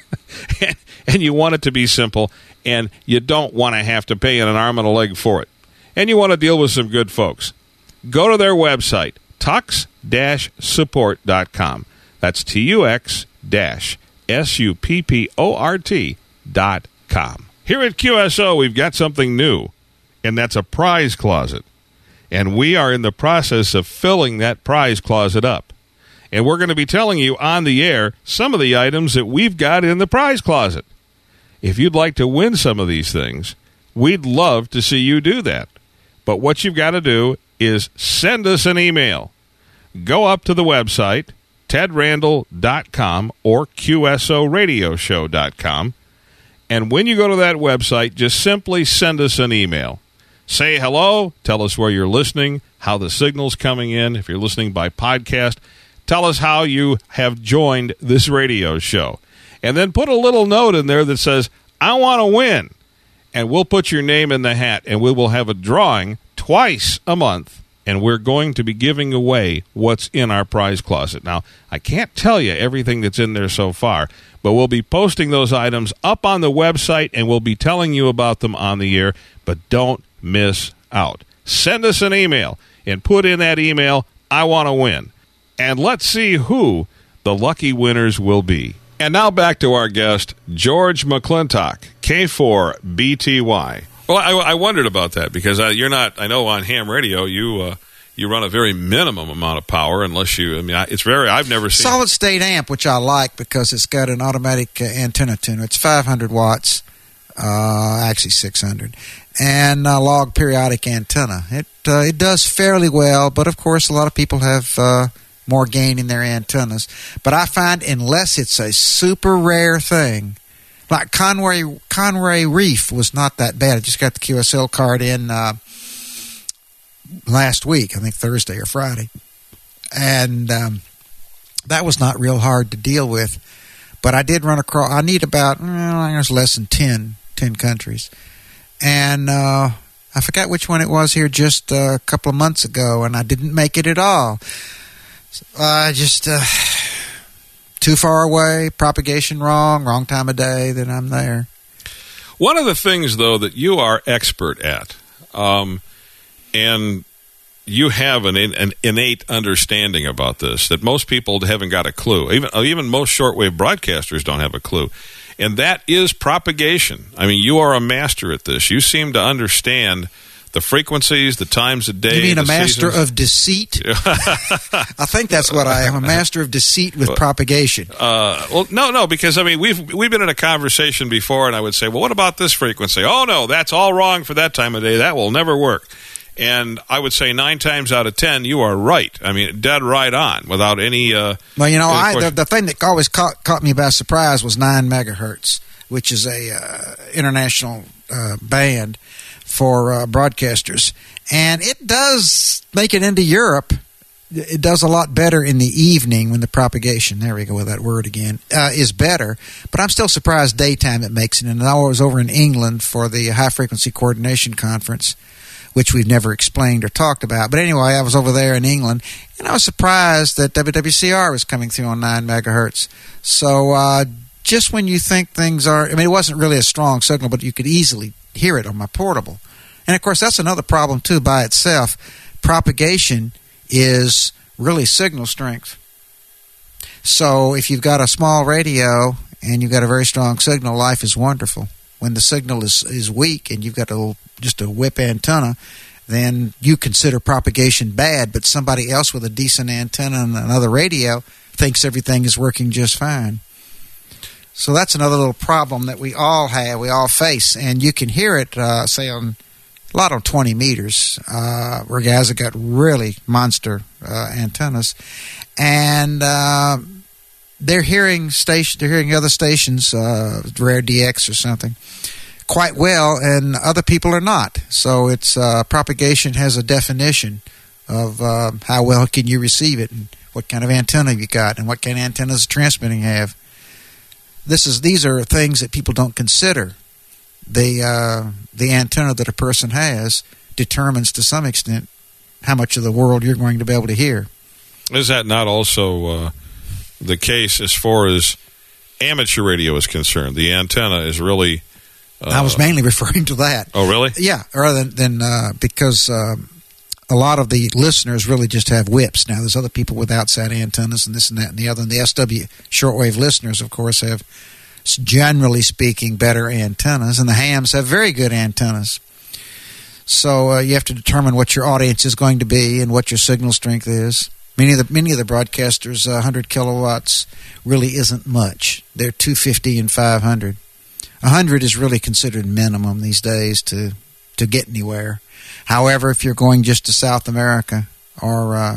and, and you want it to be simple, and you don't want to have to pay an arm and a leg for it. And you want to deal with some good folks. Go to their website, tux dash support dot com. That's T U X dash S U P P O R T dot com. Here at Q S O, we've got something new, and that's a prize closet. And we are in the process of filling that prize closet up. And we're going to be telling you on the air some of the items that we've got in the prize closet. If you'd like to win some of these things, we'd love to see you do that. But what you've got to do is send us an email. Go up to the website, ted randall dot com or Q S O radio show dot com. And when you go to that website, just simply send us an email. Say hello, tell us where you're listening, how the signal's coming in. If you're listening by podcast, tell us how you have joined this radio show. And then put a little note in there that says, I want to win. And we'll put your name in the hat, and we will have a drawing twice a month, and we're going to be giving away what's in our prize closet. Now, I can't tell you everything that's in there so far, but we'll be posting those items up on the website, and we'll be telling you about them on the air, but don't miss out. Send us an email and put in that email, I want to win. And let's see who the lucky winners will be. And now back to our guest, George McClintock, K four B T Y. Well, I, I wondered about that because uh, you're not, I know on ham radio, you uh, you run a very minimum amount of power unless you, I mean, it's very, I've never seen. Solid state amp, which I like because it's got an automatic uh, antenna tuner. It's five hundred watts, uh, actually six hundred, and a log periodic antenna. It, uh, it does fairly well, but of course a lot of people have uh, more gain in their antennas. But I find unless it's a super rare thing, like Conway Conway Reef was not that bad. I just got the Q S L card in uh, last week, I think Thursday or Friday. And um, that was not real hard to deal with. But I did run across, I need about, well, I think it was less than ten, ten countries. And uh, I forgot which one it was here just uh, a couple of months ago, and I didn't make it at all. I uh, just... Uh, Too far away, propagation wrong, wrong time of day, then I'm there. One of the things, though, that you are expert at, um, and you have an, an innate understanding about this, that most people haven't got a clue. Even, even most shortwave broadcasters don't have a clue. And that is propagation. I mean, you are a master at this. You seem to understand the frequencies, the times of day. You mean a master seasons. Of deceit? I think that's what I am, a master of deceit with propagation. Uh, well, no, no, because, I mean, we've we've been in a conversation before, and I would say, well, what about this frequency? Oh, no, that's all wrong for that time of day. That will never work. And I would say nine times out of ten, you are right. I mean, dead right on, without any... Uh, well, you know, I, the, the thing that always caught, caught me by surprise was nine megahertz, which is a uh, international uh, band for uh, broadcasters, and it does make it into Europe. It does a lot better in the evening when the propagation, there we go with that word again, uh, is better, but I'm still surprised daytime it makes it. And I was over in England for the High Frequency Coordination Conference, which we've never explained or talked about. But anyway, I was over there in England, and I was surprised that W W C R was coming through on nine megahertz. So uh, just when you think things are, I mean, it wasn't really a strong signal, but you could easily hear it on my portable. And, of course, that's another problem, too, by itself. Propagation is really signal strength. So if you've got a small radio and you've got a very strong signal, life is wonderful. When the signal is, is weak and you've got a, just a whip antenna, then you consider propagation bad, but somebody else with a decent antenna and another radio thinks everything is working just fine. So that's another little problem that we all have, we all face, and you can hear it, uh, say, on a lot of twenty meters, uh, where guys have got really monster uh, antennas, and uh, they're hearing station, they're hearing other stations, uh, Rare D X or something, quite well, and other people are not. So it's uh, propagation has a definition of uh, how well can you receive it, and what kind of antenna you got, and what kind of antennas transmitting have. This is these are things that people don't consider. The uh, the antenna that a person has determines to some extent how much of the world you're going to be able to hear. Is that not also uh, the case as far as amateur radio is concerned? The antenna is really... Uh, I was mainly referring to that. Oh, really? Yeah, rather than, than uh, because um, a lot of the listeners really just have whips. Now, there's other people with outside antennas and this and that and the other. And the S W shortwave listeners, of course, have, generally speaking, better antennas. And the hams have very good antennas. So uh, you have to determine what your audience is going to be and what your signal strength is. Many of the many of the broadcasters, uh, one hundred kilowatts really isn't much. They're two fifty and five hundred. one hundred is really considered minimum these days to, to get anywhere. However, if you're going just to South America or uh,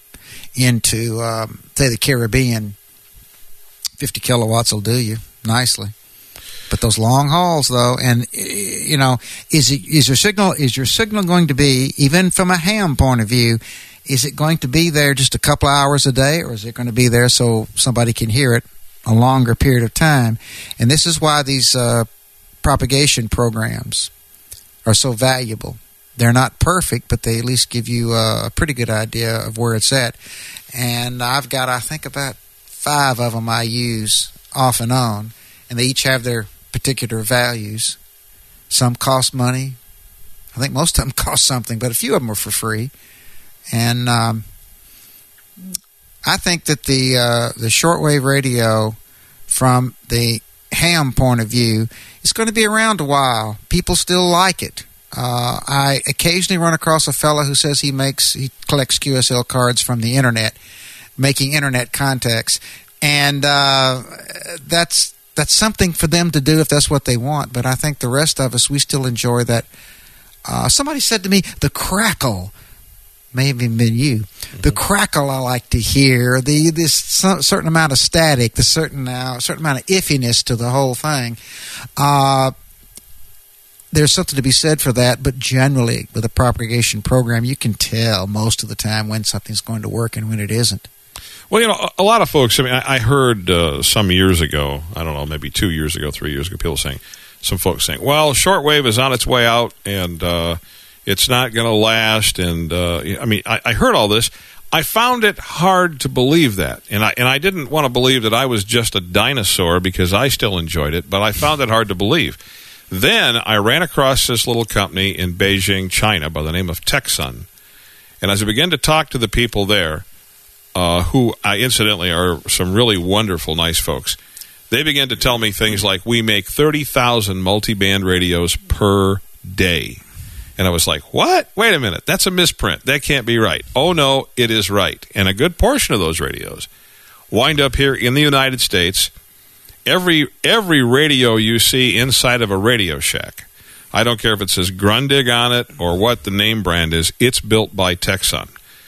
into, um, say, the Caribbean, fifty kilowatts will do you nicely. But those long hauls, though, and you know, is it, is your signal is your signal going to be, even from a ham point of view, is it going to be there just a couple of hours a day, or is it going to be there so somebody can hear it a longer period of time? And this is why these uh, propagation programs are so valuable. They're not perfect, but they at least give you a pretty good idea of where it's at. And I've got, I think, about five of them I use off and on, and they each have their particular values. Some cost money. I think most of them cost something, but a few of them are for free. And um, I think that the uh, the shortwave radio, from the ham point of view, is going to be around a while. People still like it. Uh, I occasionally run across a fellow who says he makes he collects Q S L cards from the internet, making internet contacts, and uh, that's that's something for them to do if that's what they want. But I think the rest of us, we still enjoy that. Uh, somebody said to me, the crackle. May have even been you. Mm-hmm. The crackle I like to hear, the this certain amount of static, the certain uh, certain amount of iffiness to the whole thing. Uh, there's something to be said for that, but generally with a propagation program, you can tell most of the time when something's going to work and when it isn't. Well, you know, a lot of folks, I mean, I heard uh, some years ago, I don't know, maybe two years ago, three years ago, people saying, some folks saying, well, shortwave is on its way out, and uh, it's not going to last. And, uh, I mean, I, I heard all this. I found it hard to believe that. And I, and I didn't want to believe that I was just a dinosaur because I still enjoyed it, but I found it hard to believe. Then I ran across this little company in Beijing, China, by the name of Texsun. And as I began to talk to the people there, uh, who I incidentally are some really wonderful, nice folks, they began to tell me things like, we make thirty thousand multi-band radios per day. And I was like, what? Wait a minute. That's a misprint. That can't be right. Oh, no, it is right. And a good portion of those radios wind up here in the United States. Every every radio you see inside of a Radio Shack, I don't care if it says Grundig on it or what the name brand is, it's built by Texsun.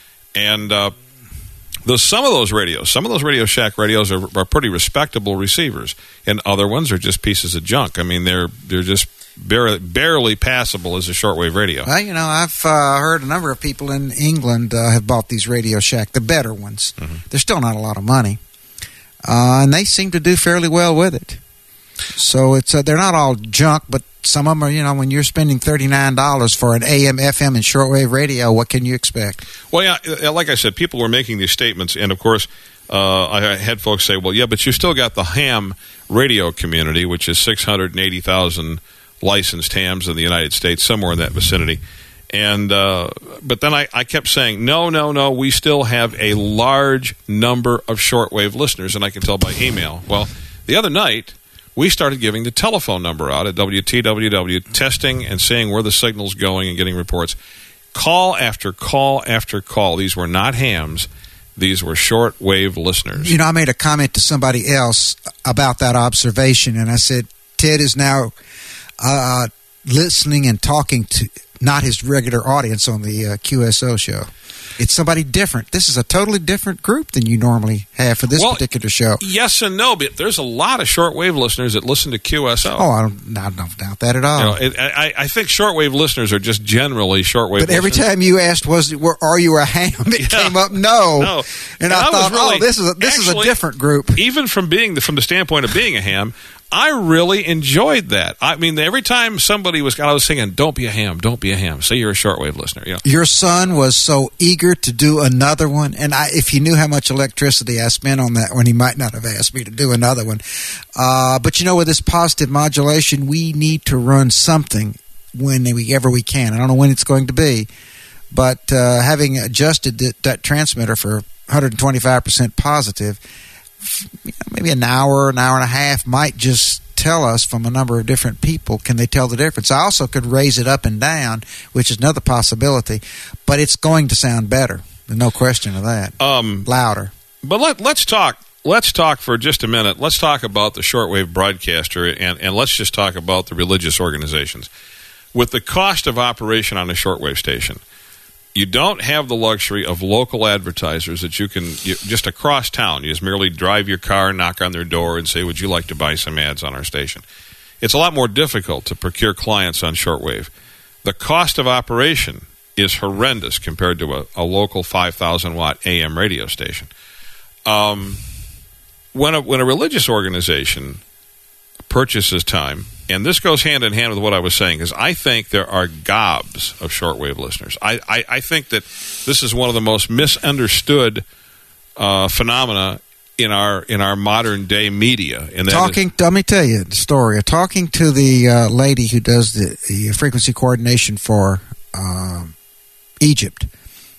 And uh, the, some of those radios, some of those Radio Shack radios are, are pretty respectable receivers, and other ones are just pieces of junk. I mean, they're they're just barely, barely passable as a shortwave radio. Well, you know, I've uh, heard a number of people in England uh, have bought these Radio Shack, the better ones. Mm-hmm. They're still not a lot of money. Uh, and they seem to do fairly well with it. So it's uh, they're not all junk, but some of them are, you know, when you're spending thirty-nine dollars for an A M, F M, and shortwave radio, what can you expect? Well, yeah, like I said, people were making these statements, and of course, uh, I had folks say, well, yeah, but you still got the ham radio community, which is six hundred eighty thousand licensed hams in the United States, somewhere in that vicinity. And uh, but then I, I kept saying, no, no, no, we still have a large number of shortwave listeners, and I can tell by email. Well, the other night, we started giving the telephone number out at W T W W, testing and seeing where the signal's going and getting reports. Call after call after call. These were not hams. These were shortwave listeners. You know, I made a comment to somebody else about that observation, and I said, Ted is now uh, listening and talking to not his regular audience on the uh, Q S O show. It's somebody different. This is a totally different group than you normally have for this well, particular show. Yes and no, but there's a lot of shortwave listeners that listen to Q S O. Oh, I don't, I don't doubt that at all. You know, it, I, I think shortwave listeners are just generally shortwave But listeners. every time you asked, "Was were, are you a ham?" it Yeah. came up, no. No. And, And I, I was thought, really- oh, this is a, this is a actually, different group. Even from being the, from the standpoint of being a ham, I really enjoyed that. I mean, every time somebody was, I was singing, "Don't be a ham, don't be a ham." Say you're a shortwave listener. You know? Your son was so eager to do another one, and I, if he knew how much electricity I spent on that one, he might not have asked me to do another one. Uh, but you know, with this positive modulation, we need to run something whenever we can. I don't know when it's going to be, but uh, having adjusted that, that transmitter for one hundred twenty-five percent positive, you know, maybe an hour, an hour and a half might just tell us from a number of different people. Can they tell the difference? I also could raise it up and down, which is another possibility, but it's going to sound better. There's no question of that. Um, Louder. But let, let's talk. Let's talk for just a minute. Let's talk about the shortwave broadcaster, and, and let's just talk about the religious organizations. With the cost of operation on a shortwave station, you don't have the luxury of local advertisers that you can, you, just across town, you just merely drive your car, knock on their door, and say, "Would you like to buy some ads on our station?" It's a lot more difficult to procure clients on shortwave. The cost of operation is horrendous compared to a, a local five thousand watt A M radio station. Um, when a, when a religious organization purchases time, and this goes hand in hand with what I was saying, is I think there are gobs of shortwave listeners. I, I, I think that this is one of the most misunderstood uh, phenomena in our in our modern day media. And that Talking, is, let me tell you the story. Talking to the uh, lady who does the, the frequency coordination for uh, Egypt,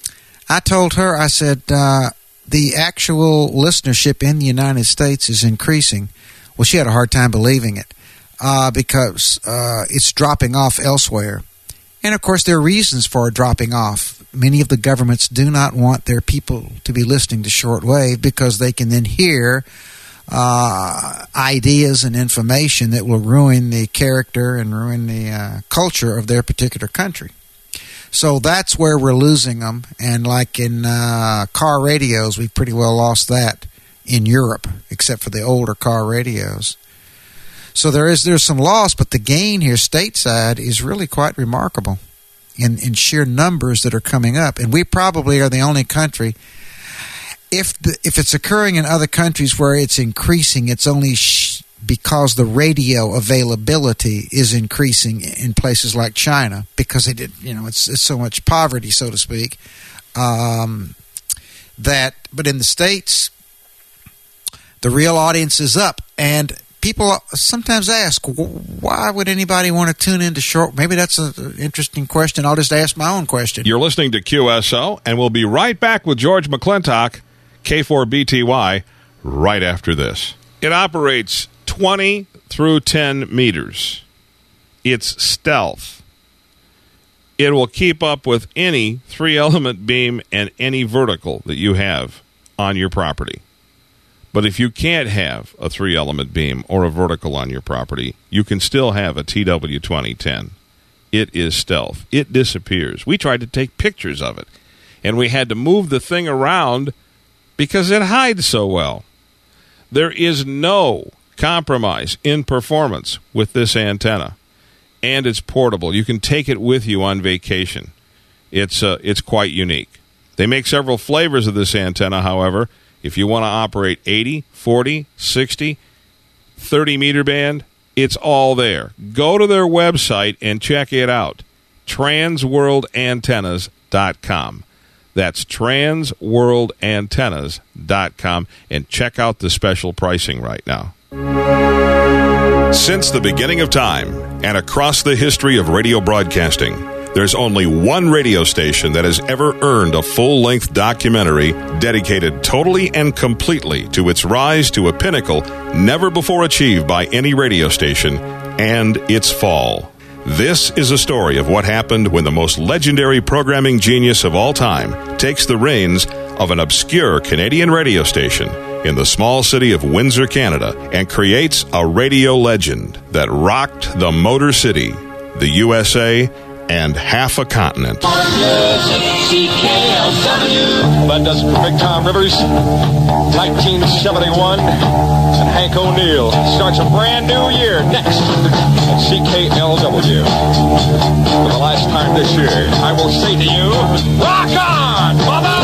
I told her, I said, uh, the actual listenership in the United States is increasing. Well, she had a hard time believing it. Uh, because uh, it's dropping off elsewhere. And, of course, there are reasons for it dropping off. Many of the governments do not want their people to be listening to shortwave because they can then hear uh, ideas and information that will ruin the character and ruin the uh, culture of their particular country. So that's where we're losing them. And like in uh, car radios, we pretty well lost that in Europe, except for the older car radios. So there is there's some loss, but the gain here stateside is really quite remarkable in, in sheer numbers that are coming up. And we probably are the only country. If the, if it's occurring in other countries where it's increasing, it's only sh- because the radio availability is increasing in places like China because it, you know, it's it's so much poverty, so to speak. Um, that, but in the States, the real audience is up, and people sometimes ask, why would anybody want to tune into short? Maybe that's an interesting question. I'll just ask my own question. You're listening to Q S O, and we'll be right back with George McClintock, K four B T Y, right after this. It operates twenty through ten meters. It's stealth. It will keep up with any three-element beam and any vertical that you have on your property. But if you can't have a three-element beam or a vertical on your property, you can still have a T W twenty ten. It is stealth. It disappears. We tried to take pictures of it, and we had to move the thing around because it hides so well. There is no compromise in performance with this antenna, and it's portable. You can take it with you on vacation. It's uh, it's quite unique. They make several flavors of this antenna, however. If you want to operate eighty, forty, sixty, thirty meter band, it's all there. Go to their website and check it out. trans world antennas dot com. That's trans world antennas dot com, and check out the special pricing right now. Since the beginning of time and across the history of radio broadcasting, there's only one radio station that has ever earned a full-length documentary dedicated totally and completely to its rise to a pinnacle never before achieved by any radio station, and its fall. This is a story of what happened when the most legendary programming genius of all time takes the reins of an obscure Canadian radio station in the small city of Windsor, Canada, and creates a radio legend that rocked the Motor City, the U S A, and half a continent. C K L W. That does it for Big Tom Rivers. nineteen seventy-one. And Hank O'Neill starts a brand new year next at C K L W. For the last time this year, I will say to you, rock on, mother!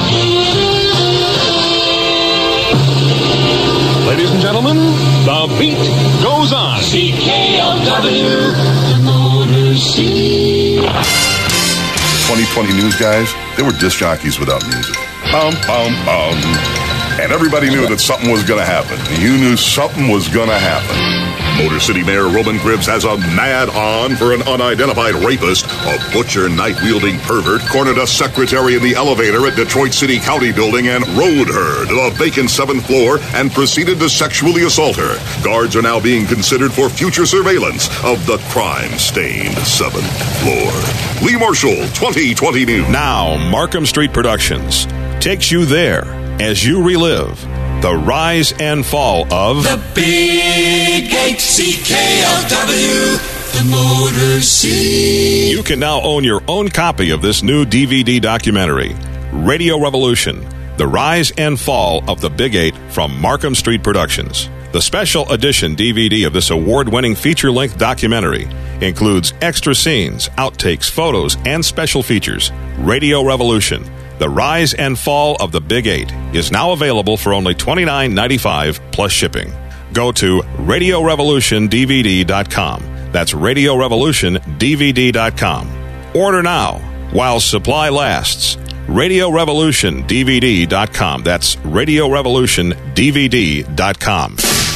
Ladies and gentlemen, the beat goes on. C K L W, the Motor City. twenty twenty news guys, they were disc jockeys without music. Bum, bum, bum. And everybody knew that something was going to happen. You knew something was going to happen. Motor City Mayor Roman Cribbs has a mad on for an unidentified rapist. A butcher, knife-wielding pervert cornered a secretary in the elevator at Detroit City County Building and rode her to the vacant seventh floor and proceeded to sexually assault her. Guards are now being considered for future surveillance of the crime-stained seventh floor. Lee Marshall, twenty twenty News. Now, Markham Street Productions takes you there as you relive the rise and fall of The Big Eight. C K L W, the Motor City. You can now own your own copy of this new D V D documentary, Radio Revolution, The Rise and Fall of the Big Eight from Markham Street Productions. The special edition D V D of this award-winning feature-length documentary includes extra scenes, outtakes, photos, and special features. Radio Revolution, The Rise and Fall of the Big Eight is now available for only twenty-nine ninety-five plus shipping. Go to radio revolution d v d dot com. That's radio revolution d v d dot com. Order now while supply lasts. radio revolution d v d dot com. That's radio revolution d v d dot com.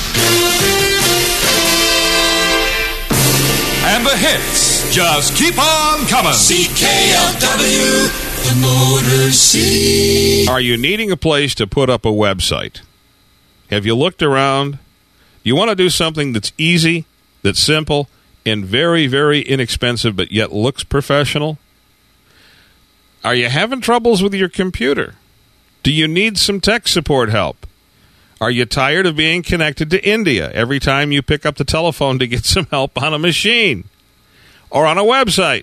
And the hits just keep on coming. C K L W, the Motor City. Are you needing a place to put up a website? Have you looked around? You want to do something that's easy, that's simple, and very, very inexpensive, but yet looks professional? Are you having troubles with your computer? Do you need some tech support help? Are you tired of being connected to India every time you pick up the telephone to get some help on a machine or on a website?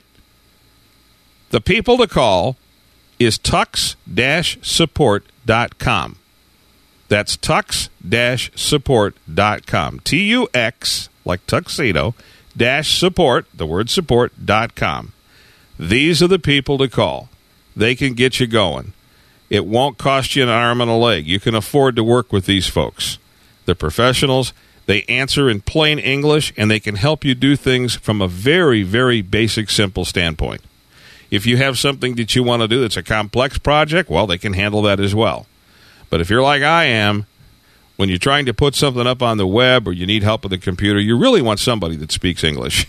The people to call is tux dash support dot com. That's tux dash support dot com. T U X, like tuxedo, dash support, the word support, dot com. These are the people to call. They can get you going. It won't cost you an arm and a leg. You can afford to work with these folks. They're professionals. They answer in plain English, and they can help you do things from a very, very basic, simple standpoint. If you have something that you want to do that's a complex project, well, they can handle that as well. But if you're like I am, when you're trying to put something up on the web or you need help with the computer, you really want somebody that speaks English.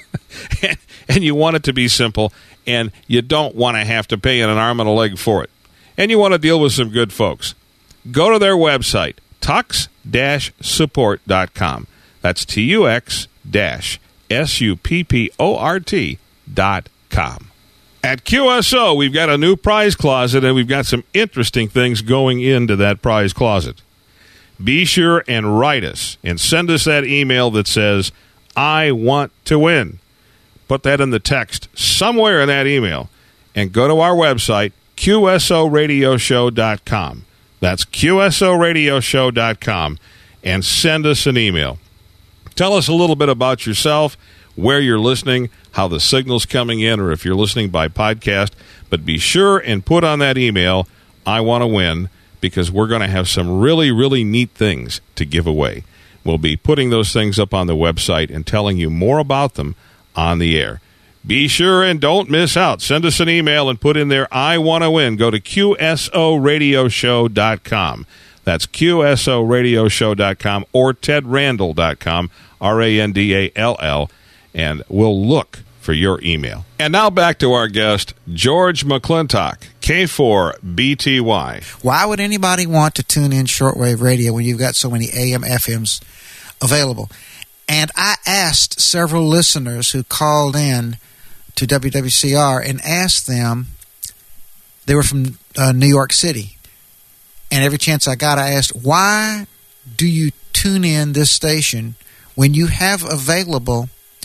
And you want it to be simple, and you don't want to have to pay an arm and a leg for it. And you want to deal with some good folks. Go to their website, tux dash support dot com. That's T U X dash S U P P O R T dot com. At Q S O, we've got a new prize closet, and we've got some interesting things going into that prize closet. Be sure and write us and send us that email that says, I want to win. Put that in the text somewhere in that email, and go to our website, Q S O radio show dot com. That's Q S O radio show dot com, and send us an email. Tell us a little bit about yourself, where you're listening, how the signal's coming in, or if you're listening by podcast. But be sure and put on that email, I want to win, because we're going to have some really, really neat things to give away. We'll be putting those things up on the website and telling you more about them on the air. Be sure and don't miss out. Send us an email and put in there, I want to win. Go to Q S O radio show dot com. That's Q S O radio show dot com or ted randall dot com, R A N D A L L, and we'll look for your email. And now back to our guest, George McClintock, K four B T Y. Why would anybody want to tune in shortwave radio when you've got so many A M, F Ms available? And I asked several listeners who called in to W W C R and asked them, they were from uh, New York City, and every chance I got, I asked, why do you tune in this station when you have available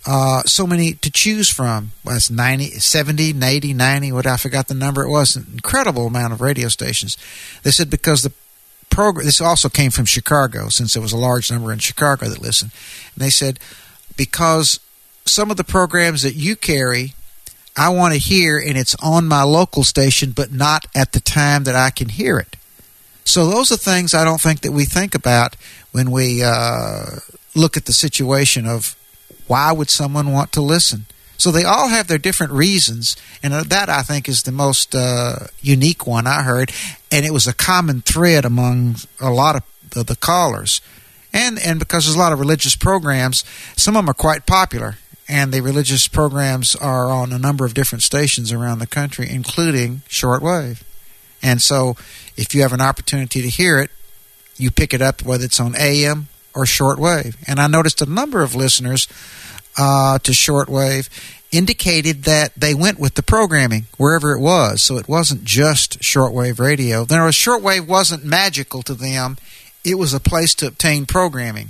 uh, so many to choose from. Well, it's ninety, seventy, eighty, ninety, what I forgot the number. It was an incredible amount of radio stations. They said because the program, this also came from Chicago, since there was a large number in Chicago that listened. And they said, because some of the programs that you carry, I want to hear, and it's on my local station, but not at the time that I can hear it. So those are things I don't think that we think about when we uh, look at the situation of why would someone want to listen. So they all have their different reasons, and that, I think, is the most uh, unique one I heard, and it was a common thread among a lot of the, the callers. And, and because there's a lot of religious programs, some of them are quite popular, and the religious programs are on a number of different stations around the country, including shortwave. And so if you have an opportunity to hear it, you pick it up, whether it's on A M or shortwave. And I noticed a number of listeners uh, to shortwave indicated that they went with the programming wherever it was. So it wasn't just shortwave radio. Then shortwave wasn't magical to them. It was a place to obtain programming.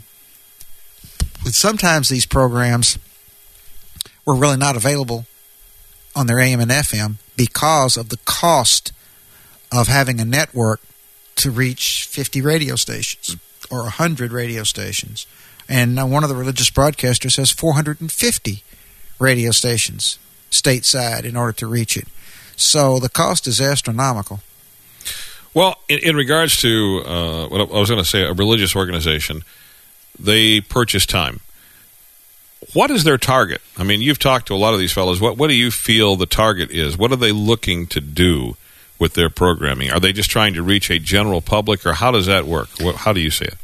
But sometimes these programs were really not available on their A M and F M because of the cost of having a network to reach fifty radio stations or one hundred radio stations. And one of the religious broadcasters has four hundred fifty radio stations stateside in order to reach it. So the cost is astronomical. Well, in, in regards to uh, what I was going to say, a religious organization, they purchase time. What is their target? I mean, you've talked to a lot of these fellows. What, what do you feel the target is? What are they looking to do with their programming? Are they just trying to reach a general public, or how does that work? What, how do you see it?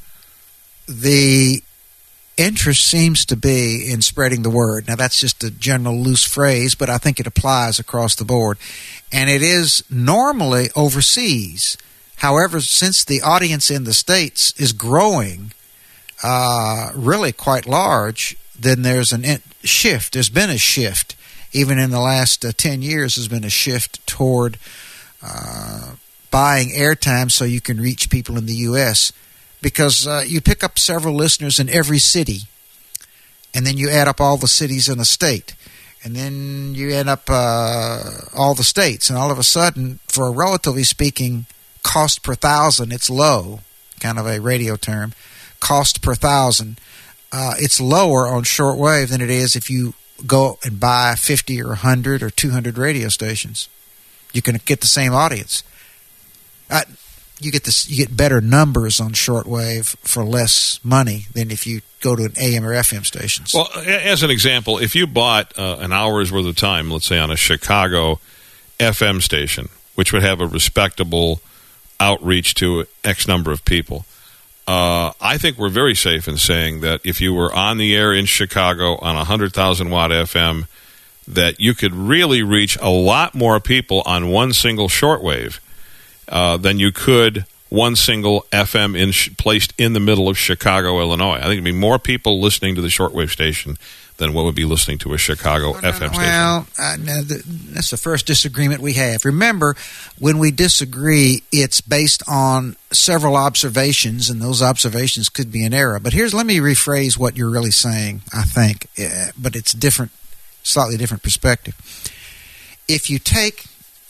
The interest seems to be in spreading the word. Now, that's just a general loose phrase, but I think it applies across the board. And it is normally overseas. However, since the audience in the States is growing uh, really quite large, then there's a in- shift. There's been a shift. Even in the last uh, ten years, there's been a shift toward uh, buying airtime so you can reach people in the U S Because uh, you pick up several listeners in every city, and then you add up all the cities in a state, and then you add up uh, all the states, and all of a sudden, for a relatively speaking cost per thousand, it's low, kind of a radio term, cost per thousand. Uh, it's lower on shortwave than it is if you go and buy fifty or one hundred or two hundred radio stations. You can get the same audience. Uh, you get this, you get better numbers on shortwave for less money than if you go to an A M or F M stations. Well, as an example, if you bought uh, an hour's worth of time, let's say on a Chicago F M station, which would have a respectable outreach to X number of people, Uh, I think we're very safe in saying that if you were on the air in Chicago on a one hundred thousand watt F M, that you could really reach a lot more people on one single shortwave uh, than you could one single F M in sh- placed in the middle of Chicago, Illinois. I think there'd be more people listening to the shortwave station than what would be listening to a Chicago well, F M station. Well, uh, no, the, that's the first disagreement we have. Remember, when we disagree, it's based on several observations, and those observations could be an error. But here's, let me rephrase what you're really saying, I think, uh, but it's different, slightly different perspective. If you take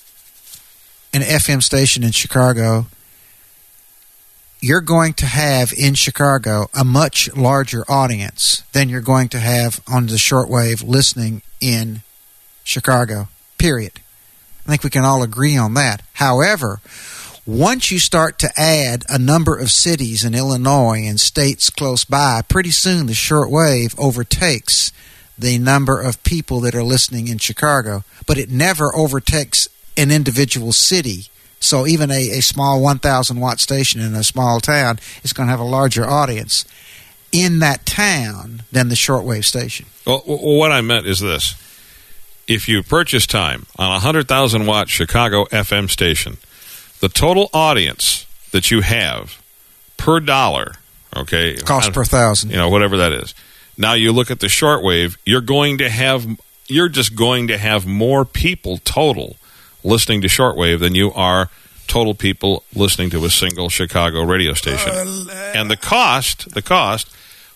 an F M station in Chicago, you're going to have in Chicago a much larger audience than you're going to have on the shortwave listening in Chicago, period. I think we can all agree on that. However, once you start to add a number of cities in Illinois and states close by, pretty soon the shortwave overtakes the number of people that are listening in Chicago, but it never overtakes an individual city. So even a, a small one thousand watt station in a small town is going to have a larger audience in that town than the shortwave station. Well, what I meant is this. If you purchase time on a one hundred thousand watt Chicago F M station, the total audience that you have per dollar, okay? Cost per thousand. You know, whatever that is. Now you look at the shortwave, you're going to have, you're just going to have more people total listening to shortwave than you are total people listening to a single Chicago radio station. And the cost, the cost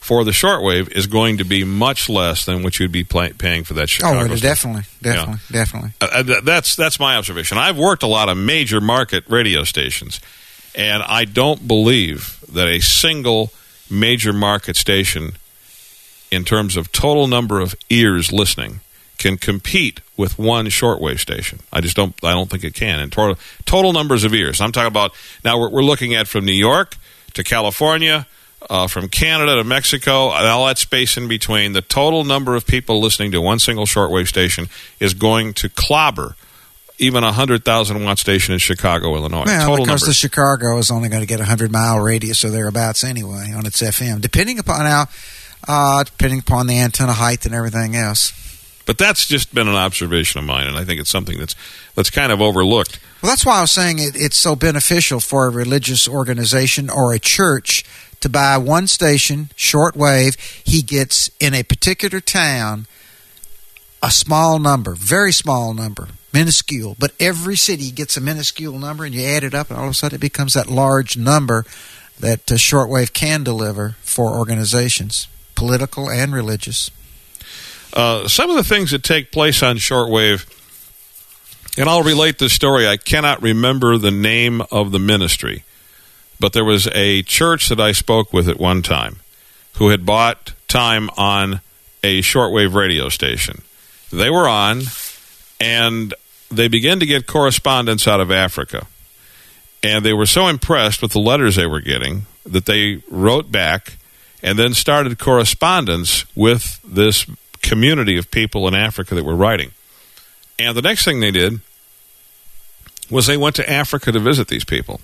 for the shortwave is going to be much less than what you'd be play, paying for that Chicago Oh, station. definitely, definitely, Yeah. definitely. Uh, that's that's my observation. I've worked a lot of major market radio stations, and I don't believe that a single major market station, in terms of total number of ears listening, can compete with one shortwave station. I just don't. I don't think it can. In total, total numbers of ears. I'm talking about now. We're, we're looking at from New York to California. Uh, from Canada to Mexico, and all that space in between, the total number of people listening to one single shortwave station is going to clobber even a one hundred thousand watt station in Chicago, Illinois. Well, total because numbers. the Chicago is only going to get a hundred mile radius or thereabouts anyway on its F M, depending upon now, uh, depending upon the antenna height and everything else. But that's just been an observation of mine, and I think it's something that's that's kind of overlooked. Well, that's why I was saying it, it's so beneficial for a religious organization or a church to buy one station, shortwave. He gets in a particular town a small number, very small number, minuscule, but every city gets a minuscule number, and you add it up, and all of a sudden it becomes that large number that uh, shortwave can deliver for organizations, political and religious. Uh, some of the things that take place on shortwave, and I'll relate this story. I cannot remember the name of the ministry, but there was a church that I spoke with at one time who had bought time on a shortwave radio station. They were on, and they began to get correspondence out of Africa. And they were so impressed with the letters they were getting that they wrote back and then started correspondence with this community of people in Africa that were writing. And the next thing they did was they went to Africa to visit these people.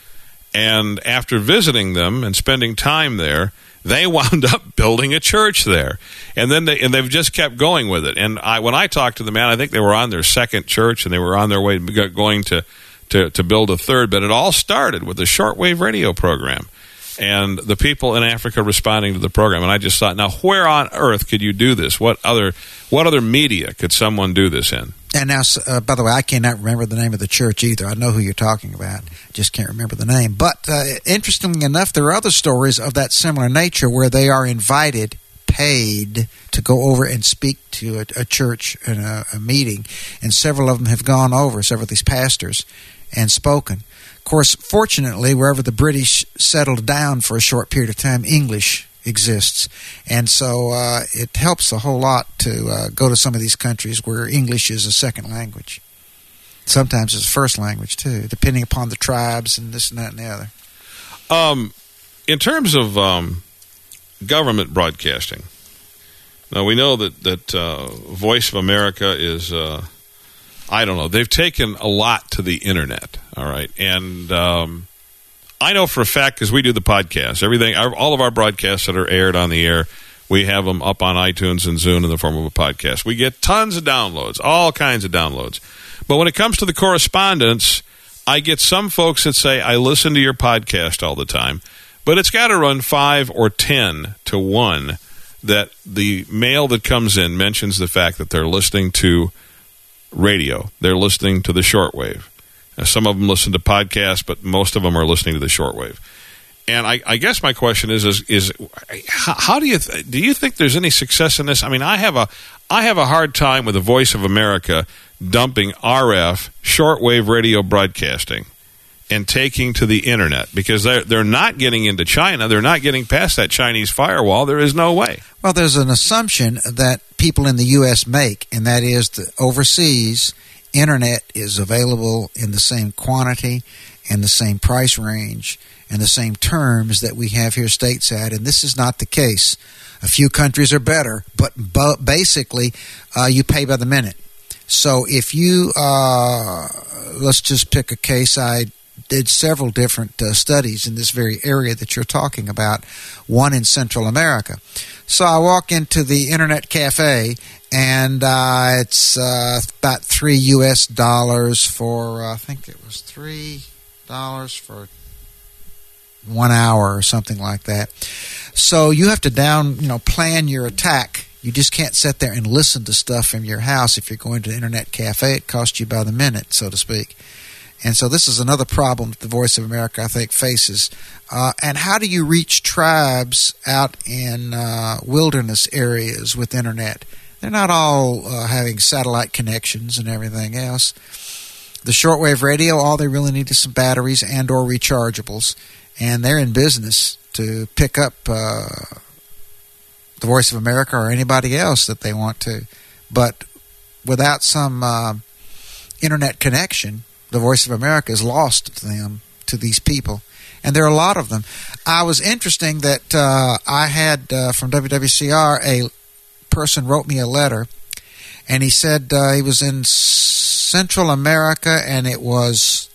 And after visiting them and spending time there, they wound up building a church there. And then they, and they've just kept going with it. And I, when I talked to the man, I think they were on their second church, and they were on their way going to, to, to build a third. But it all started with the shortwave radio program and the people in Africa responding to the program. And I just thought, now, where on earth could you do this? What other what other media could someone do this in? And now, uh, by the way, I cannot remember the name of the church either. I know who you're talking about. Just can't remember the name. But uh, interestingly enough, there are other stories of that similar nature where they are invited, paid, to go over and speak to a, a church in a, a meeting. And several of them have gone over, several of these pastors, and spoken. Of course, fortunately, wherever the British settled down for a short period of time, English exists. And so uh, it helps a whole lot to uh, go to some of these countries where English is a second language. Sometimes it's a first language, too, depending upon the tribes and this and that and the other. Um, in terms of um, government broadcasting, now we know that, that uh, Voice of America is, uh, I don't know, they've taken a lot to the Internet, all right? And um, I know for a fact, because we do the podcast, everything, our, all of our broadcasts that are aired on the air, we have them up on iTunes and Zune in the form of a podcast. We get tons of downloads, all kinds of downloads. But when it comes to the correspondence, I get some folks that say, I listen to your podcast all the time, but it's got to run five or ten to one that the mail that comes in mentions the fact that they're listening to radio. They're listening to the shortwave. Now, some of them listen to podcasts, but most of them are listening to the shortwave. And I, I guess my question is, is, is how, how do you th- do you think there's any success in this? I mean, I have a I have a hard time with the Voice of America dumping R F shortwave radio broadcasting and taking to the internet, because they're they're not getting into China. They're not getting past that Chinese firewall. There is no way. Well, there's an assumption that people in the U S make, and that is that overseas internet is available in the same quantity and the same price range and the same terms that we have here stateside, and this is not the case. A few countries are better, but bu- basically uh, you pay by the minute. So if you, uh, let's just pick a case. I did several different uh, studies in this very area that you're talking about, one in Central America. So I walk into the Internet Cafe, and uh, it's uh, about three U S dollars for, uh, I think it was three dollars for one hour or something like that. So you have to down, you know, plan your attack. You just can't sit there and listen to stuff from your house. If you're going to the Internet Cafe, it costs you by the minute, so to speak. And so this is another problem that the Voice of America, I think, faces. Uh, and how do you reach tribes out in uh, wilderness areas with Internet? They're not all uh, having satellite connections and everything else. The shortwave radio, all they really need is some batteries and or rechargeables. And they're in business to pick up uh, the Voice of America or anybody else that they want to. But without some uh, Internet connection, the Voice of America is lost to them, to these people. And there are a lot of them. I was interesting that uh, I had uh, from W W C R, a person wrote me a letter, and he said uh, he was in Central America, and it was,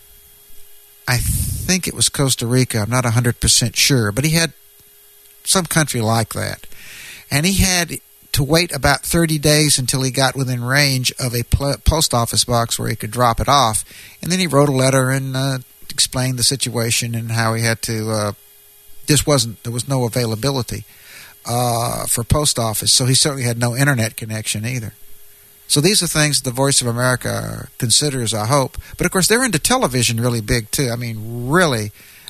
I think it was Costa Rica. I'm not one hundred percent sure, but he had some country like that. And he had to wait about thirty days until he got within range of a pl- post office box where he could drop it off. And then he wrote a letter and uh, explained the situation and how he had to, uh, this wasn't, there was no availability uh, for post office. So he certainly had no Internet connection either. So these are things the Voice of America considers, I hope. But of course, they're into television really big too. I mean, really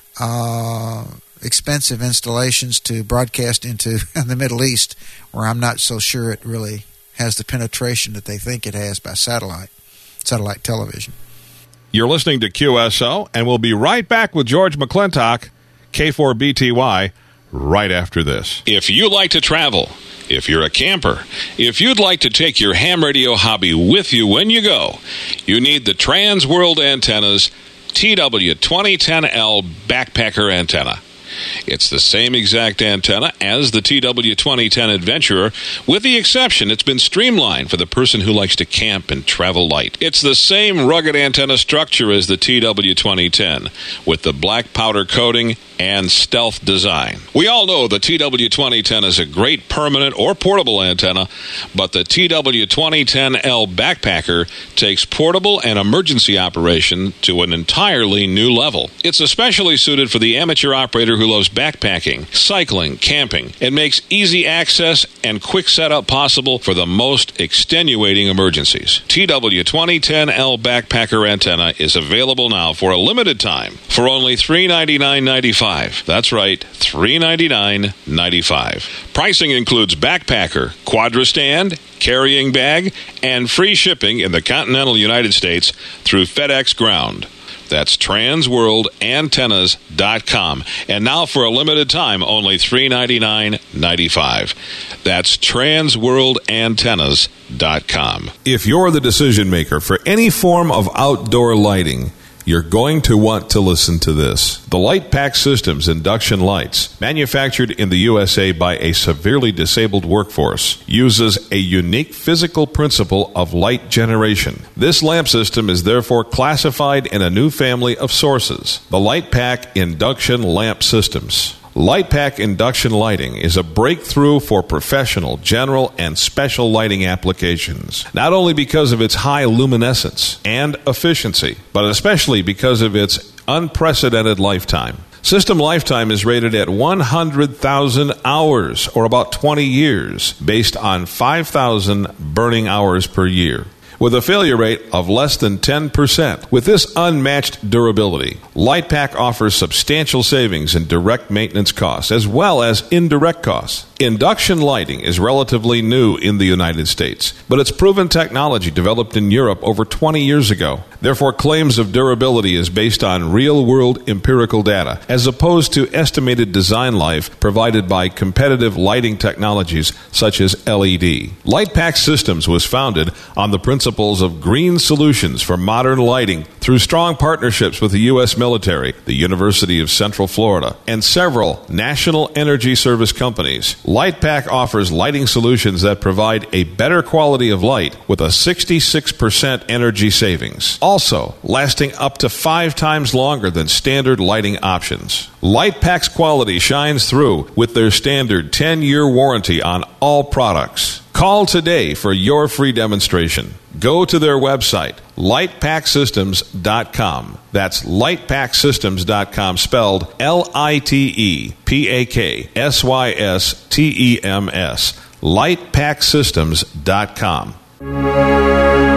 uh, expensive installations to broadcast into the Middle East, where I'm not so sure it really has the penetration that they think it has by satellite, satellite television. You're listening to Q S O, and we'll be right back with George McClintock, K four B T Y, right after this. If you like to travel, if you're a camper, if you'd like to take your ham radio hobby with you when you go, you need the Trans World Antennas T W twenty ten L Backpacker Antenna. It's the same exact antenna as the T W twenty ten Adventurer, with the exception it's been streamlined for the person who likes to camp and travel light. It's the same rugged antenna structure as the T W twenty ten, with the black powder coating and stealth design. We all know the T W twenty ten is a great permanent or portable antenna, but the T W twenty ten L Backpacker takes portable and emergency operation to an entirely new level. It's especially suited for the amateur operator who loves backpacking, cycling, camping, and makes easy access and quick setup possible for the most extenuating emergencies. T W twenty ten L Backpacker Antenna is available now for a limited time for only three hundred ninety-nine dollars and ninety-five cents. That's right, three hundred ninety-nine dollars and ninety-five cents. Pricing includes backpacker, quadra-stand, carrying bag, and free shipping in the continental United States through FedEx Ground. That's trans world antennas dot com. And now for a limited time, only three hundred ninety-nine dollars and ninety-five cents. That's trans world antennas dot com. If you're the decision maker for any form of outdoor lighting, you're going to want to listen to this. The LightPack Systems induction lights, manufactured in the U S A by a severely disabled workforce, uses a unique physical principle of light generation. This lamp system is therefore classified in a new family of sources, the LightPack Induction Lamp Systems. LightPack induction lighting is a breakthrough for professional, general, and special lighting applications, not only because of its high luminescence and efficiency, but especially because of its unprecedented lifetime. System lifetime is rated at one hundred thousand hours, or about twenty years, based on five thousand burning hours per year, with a failure rate of less than ten percent. With this unmatched durability, LightPack offers substantial savings in direct maintenance costs as well as indirect costs. Induction lighting is relatively new in the United States, but it's proven technology developed in Europe over twenty years ago. Therefore, claims of durability is based on real-world empirical data, as opposed to estimated design life provided by competitive lighting technologies such as L E D. LightPack Systems was founded on the principles of green solutions for modern lighting through strong partnerships with the U S military, the University of Central Florida, and several national energy service companies. LightPack offers lighting solutions that provide a better quality of light with a sixty-six percent energy savings, also lasting up to five times longer than standard lighting options. LightPack's quality shines through with their standard ten-year warranty on all products. Call today for your free demonstration. Go to their website, light pack systems dot com. That's light pack systems dot com, spelled L I T E P A K S Y S T E M S. light pack systems dot com.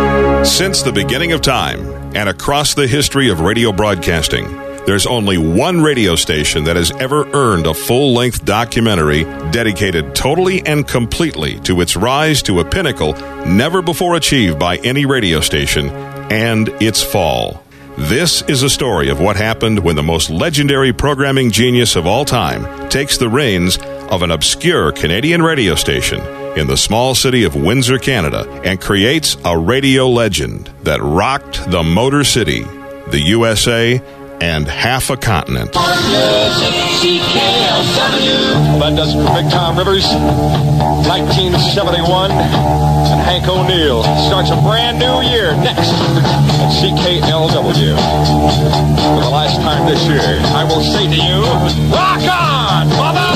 Since the beginning of time and across the history of radio broadcasting, there's only one radio station that has ever earned a full-length documentary dedicated totally and completely to its rise to a pinnacle never before achieved by any radio station and its fall. This is a story of what happened when the most legendary programming genius of all time takes the reins of an obscure Canadian radio station in the small city of Windsor, Canada, and creates a radio legend that rocked the Motor City, the U S A, and half a continent. C K L W. That does it for Big Tom Rivers. nineteen seventy-one. And Hank O'Neill starts a brand new year next at C K L W. For the last time this year, I will say to you, rock on, mother!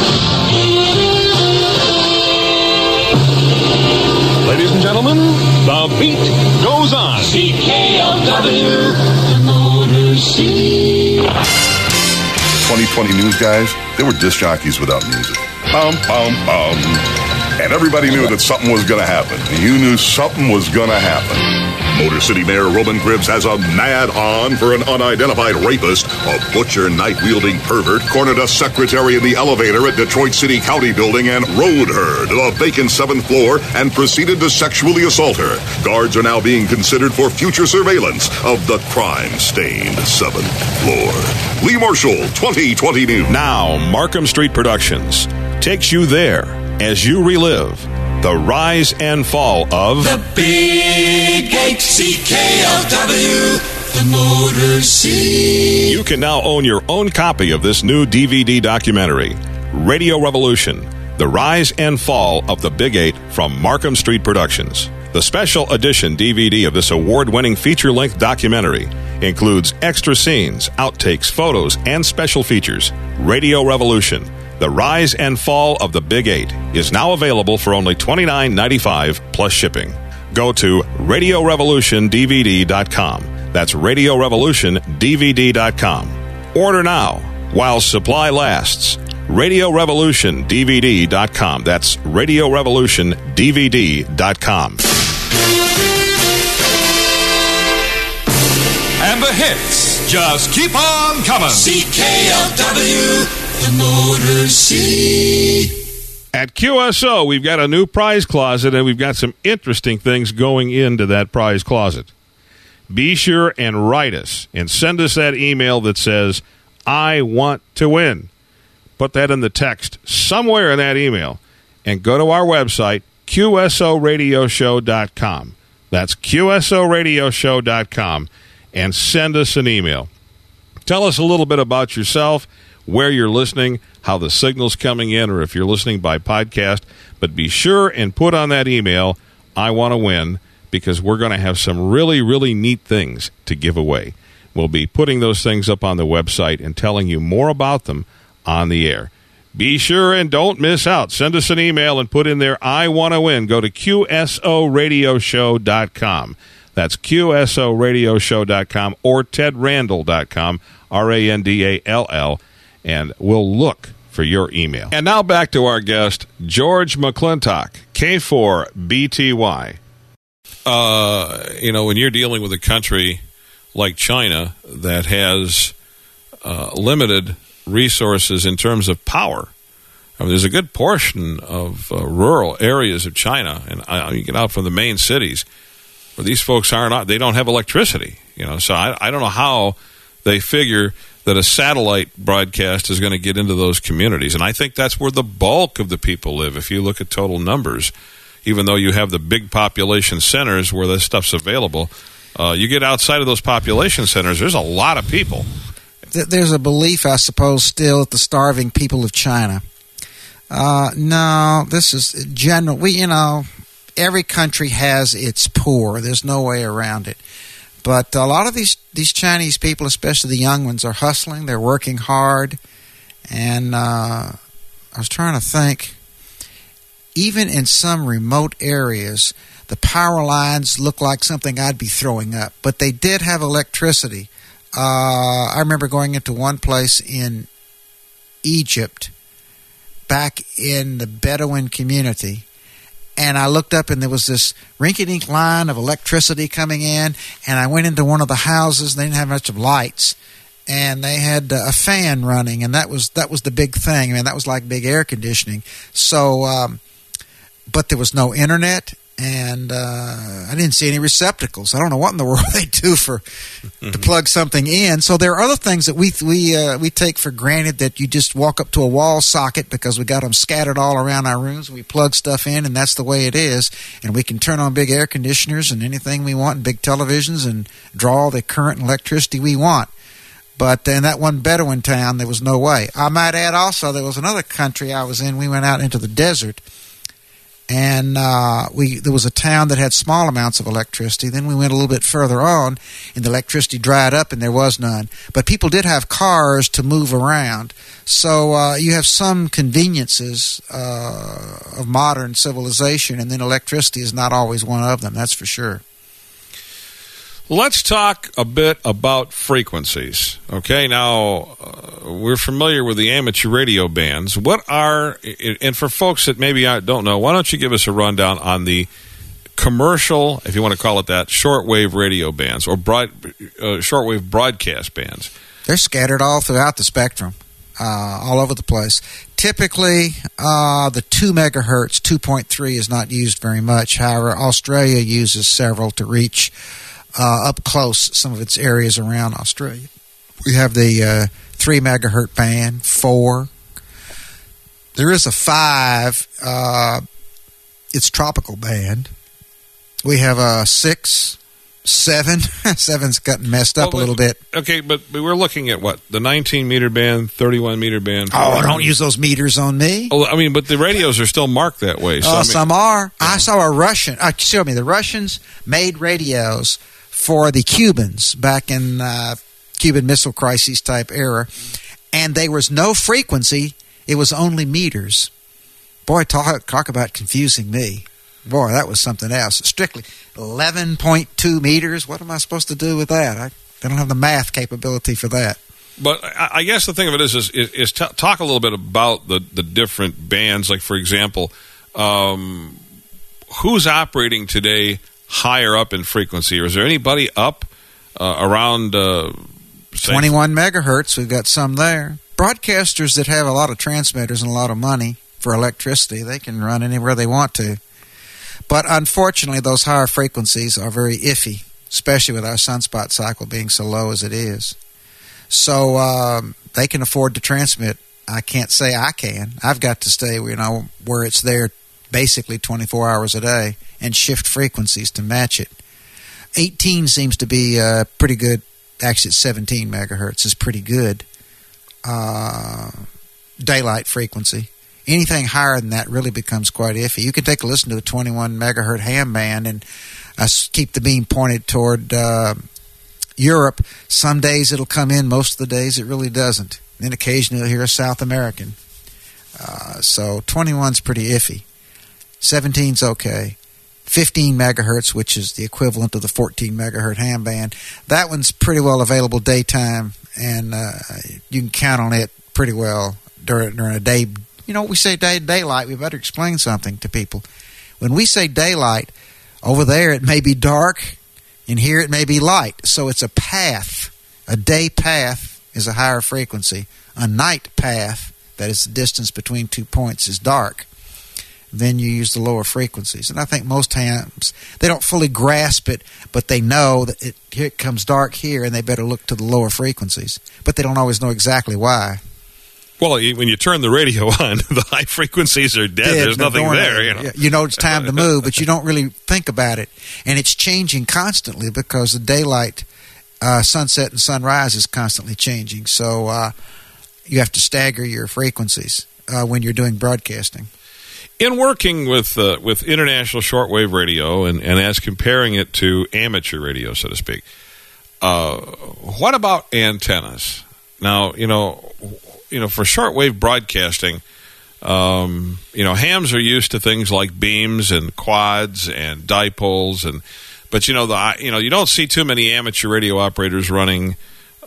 Ladies and gentlemen, the beat goes on. C K L W, the Motor City. twenty twenty news guys, they were disc jockeys without music. Bum, bum, bum. And everybody knew that something was going to happen. You knew something was going to happen. Motor City Mayor Roman Cribbs has a mad on for an unidentified rapist. A butcher, knife-wielding pervert cornered a secretary in the elevator at Detroit City County Building and rode her to the vacant seventh floor and proceeded to sexually assault her. Guards are now being considered for future surveillance of the crime-stained seventh floor. Lee Marshall, twenty twenty News. Now, Markham Street Productions takes you there as you relive the rise and fall of The Big Eight. C K L W, the Motor City. You can now own your own copy of this new D V D documentary, Radio Revolution, The Rise and Fall of the Big Eight from Markham Street Productions. The special edition D V D of this award-winning feature-length documentary includes extra scenes, outtakes, photos, and special features. Radio Revolution, The Rise and Fall of the Big Eight is now available for only twenty-nine ninety-five plus shipping. Go to radio revolution d v d dot com. That's radio revolution d v d dot com. Order now while supply lasts. radio revolution d v d dot com. That's radio revolution d v d dot com. And the hits just keep on coming. C K L W, the Motor City. At Q S O, we've got a new prize closet, and we've got some interesting things going into that prize closet. Be sure and write us and send us that email that says, I want to win. Put that in the text somewhere in that email, and go to our website, Q S O radio show dot com. That's Q S O radio show dot com, and send us an email. Tell us a little bit about yourself, where you're listening, how the signal's coming in, or if you're listening by podcast. But be sure and put on that email, I want to win, because we're going to have some really, really neat things to give away. We'll be putting those things up on the website and telling you more about them on the air. Be sure and don't miss out. Send us an email and put in there, I want to win. Go to Q S O radio show dot com. That's Q S O radio show dot com or ted randall dot com, R A N D A L L, and we'll look for your email. And now back to our guest, George McClintock, K four B T Y. Uh, you know, when you're dealing with a country like China that has uh, limited resources in terms of power, I mean, there's a good portion of uh, rural areas of China, and uh, you get out from the main cities, where these folks are not, they don't have electricity. You know, so I, I don't know how they figure that a satellite broadcast is going to get into those communities. And I think that's where the bulk of the people live. If you look at total numbers, even though you have the big population centers where this stuff's available, uh, you get outside of those population centers, there's a lot of people. There's a belief, I suppose, still at the starving people of China. Uh, no, this is general. We, you know, every country has its poor. There's no way around it. But a lot of these, these Chinese people, especially the young ones, are hustling. They're working hard. And uh, I was trying to think, even in some remote areas, the power lines look like something I'd be throwing up. But they did have electricity. Uh, I remember going into one place in Egypt, back in the Bedouin community, and I looked up, and there was this rinky-dink line of electricity coming in, and I went into one of the houses, and they didn't have much of lights, and they had uh, a fan running, and that was that was the big thing. I mean, that was like big air conditioning. So, um, but there was no internet, and uh, I didn't see any receptacles. I don't know what in the world they do for to plug something in. So there are other things that we we uh, we take for granted, that you just walk up to a wall socket because we got them scattered all around our rooms. We plug stuff in, and that's the way it is. And we can turn on big air conditioners and anything we want, and big televisions, and draw the current and electricity we want. But in that one Bedouin town, there was no way. I might add also, there was another country I was in. We went out into the desert. And uh, we there was a town that had small amounts of electricity. Then we went a little bit further on, and the electricity dried up, and there was none. But people did have cars to move around. So uh, you have some conveniences uh, of modern civilization, and then electricity is not always one of them, that's for sure. Let's talk a bit about frequencies. Okay, now uh, we're familiar with the amateur radio bands. What are, and for folks that maybe don't know, why don't you give us a rundown on the commercial, if you want to call it that, shortwave radio bands or broad, uh, shortwave broadcast bands? They're scattered all throughout the spectrum, uh, all over the place. Typically, uh, the two megahertz, two point three is not used very much. However, Australia uses several to reach Uh, up close some of its areas around Australia. We have the uh, three megahertz band, four. There is a five. Uh, it's tropical band. We have a six, seven. Seven's gotten messed up well, a little bit. Okay, but we were looking at what? The nineteen meter band, thirty-one meter band. Oh, don't use those meters on me. Oh, I mean, but the radios are still marked that way. So, uh, I mean, some are. Yeah. I saw a Russian. Uh, excuse me. The Russians made radios for the Cubans back in uh, Cuban Missile Crisis type era, and there was no frequency. It was only meters. Boy, talk, talk about confusing me. Boy, that was something else. Strictly eleven point two meters. What am I supposed to do with that? I, I don't have the math capability for that. But I guess the thing of it is, is, is t- talk a little bit about the, the different bands. Like, for example, um, who's operating today higher up in frequency, or is there anybody up uh, around uh, say, twenty-one megahertz? We've got some there. Broadcasters that have a lot of transmitters and a lot of money for electricity, they can run anywhere they want to. But unfortunately, those higher frequencies are very iffy, especially with our sunspot cycle being so low as it is. So um, they can afford to transmit. I can't say I can. I've got to stay, you know, where it's there basically twenty-four hours a day, and shift frequencies to match it. eighteen seems to be uh, pretty good. Actually, it's seventeen megahertz is pretty good. Uh, daylight frequency. Anything higher than that really becomes quite iffy. You can take a listen to a twenty-one megahertz ham band and uh, keep the beam pointed toward uh, Europe. Some days it'll come in. Most of the days it really doesn't. Then occasionally you'll hear a South American. Uh, so twenty-one's pretty iffy. seventeen's okay. fifteen megahertz, which is the equivalent of the fourteen megahertz ham band, that one's pretty well available daytime, and uh, you can count on it pretty well during, during a day. You know, we say day daylight, we better explain something to people. When we say daylight, over there it may be dark, and here it may be light. So it's a path. A day path is a higher frequency. A night path, that is the distance between two points, is dark. Then you use the lower frequencies. And I think most times they don't fully grasp it, but they know that it, here it comes dark here, and they better look to the lower frequencies. But they don't always know exactly why. Well, when you turn the radio on, the high frequencies are dead. dead There's nothing there. You know. you know it's time to move, but you don't really think about it. And it's changing constantly because the daylight, uh, sunset and sunrise is constantly changing. So uh, you have to stagger your frequencies uh, when you're doing broadcasting. In working with uh, with international shortwave radio and, and as comparing it to amateur radio, so to speak, uh, what about antennas? Now, you know, you know, for shortwave broadcasting, um, you know, hams are used to things like beams and quads and dipoles, and but you know, the you know, you don't see too many amateur radio operators running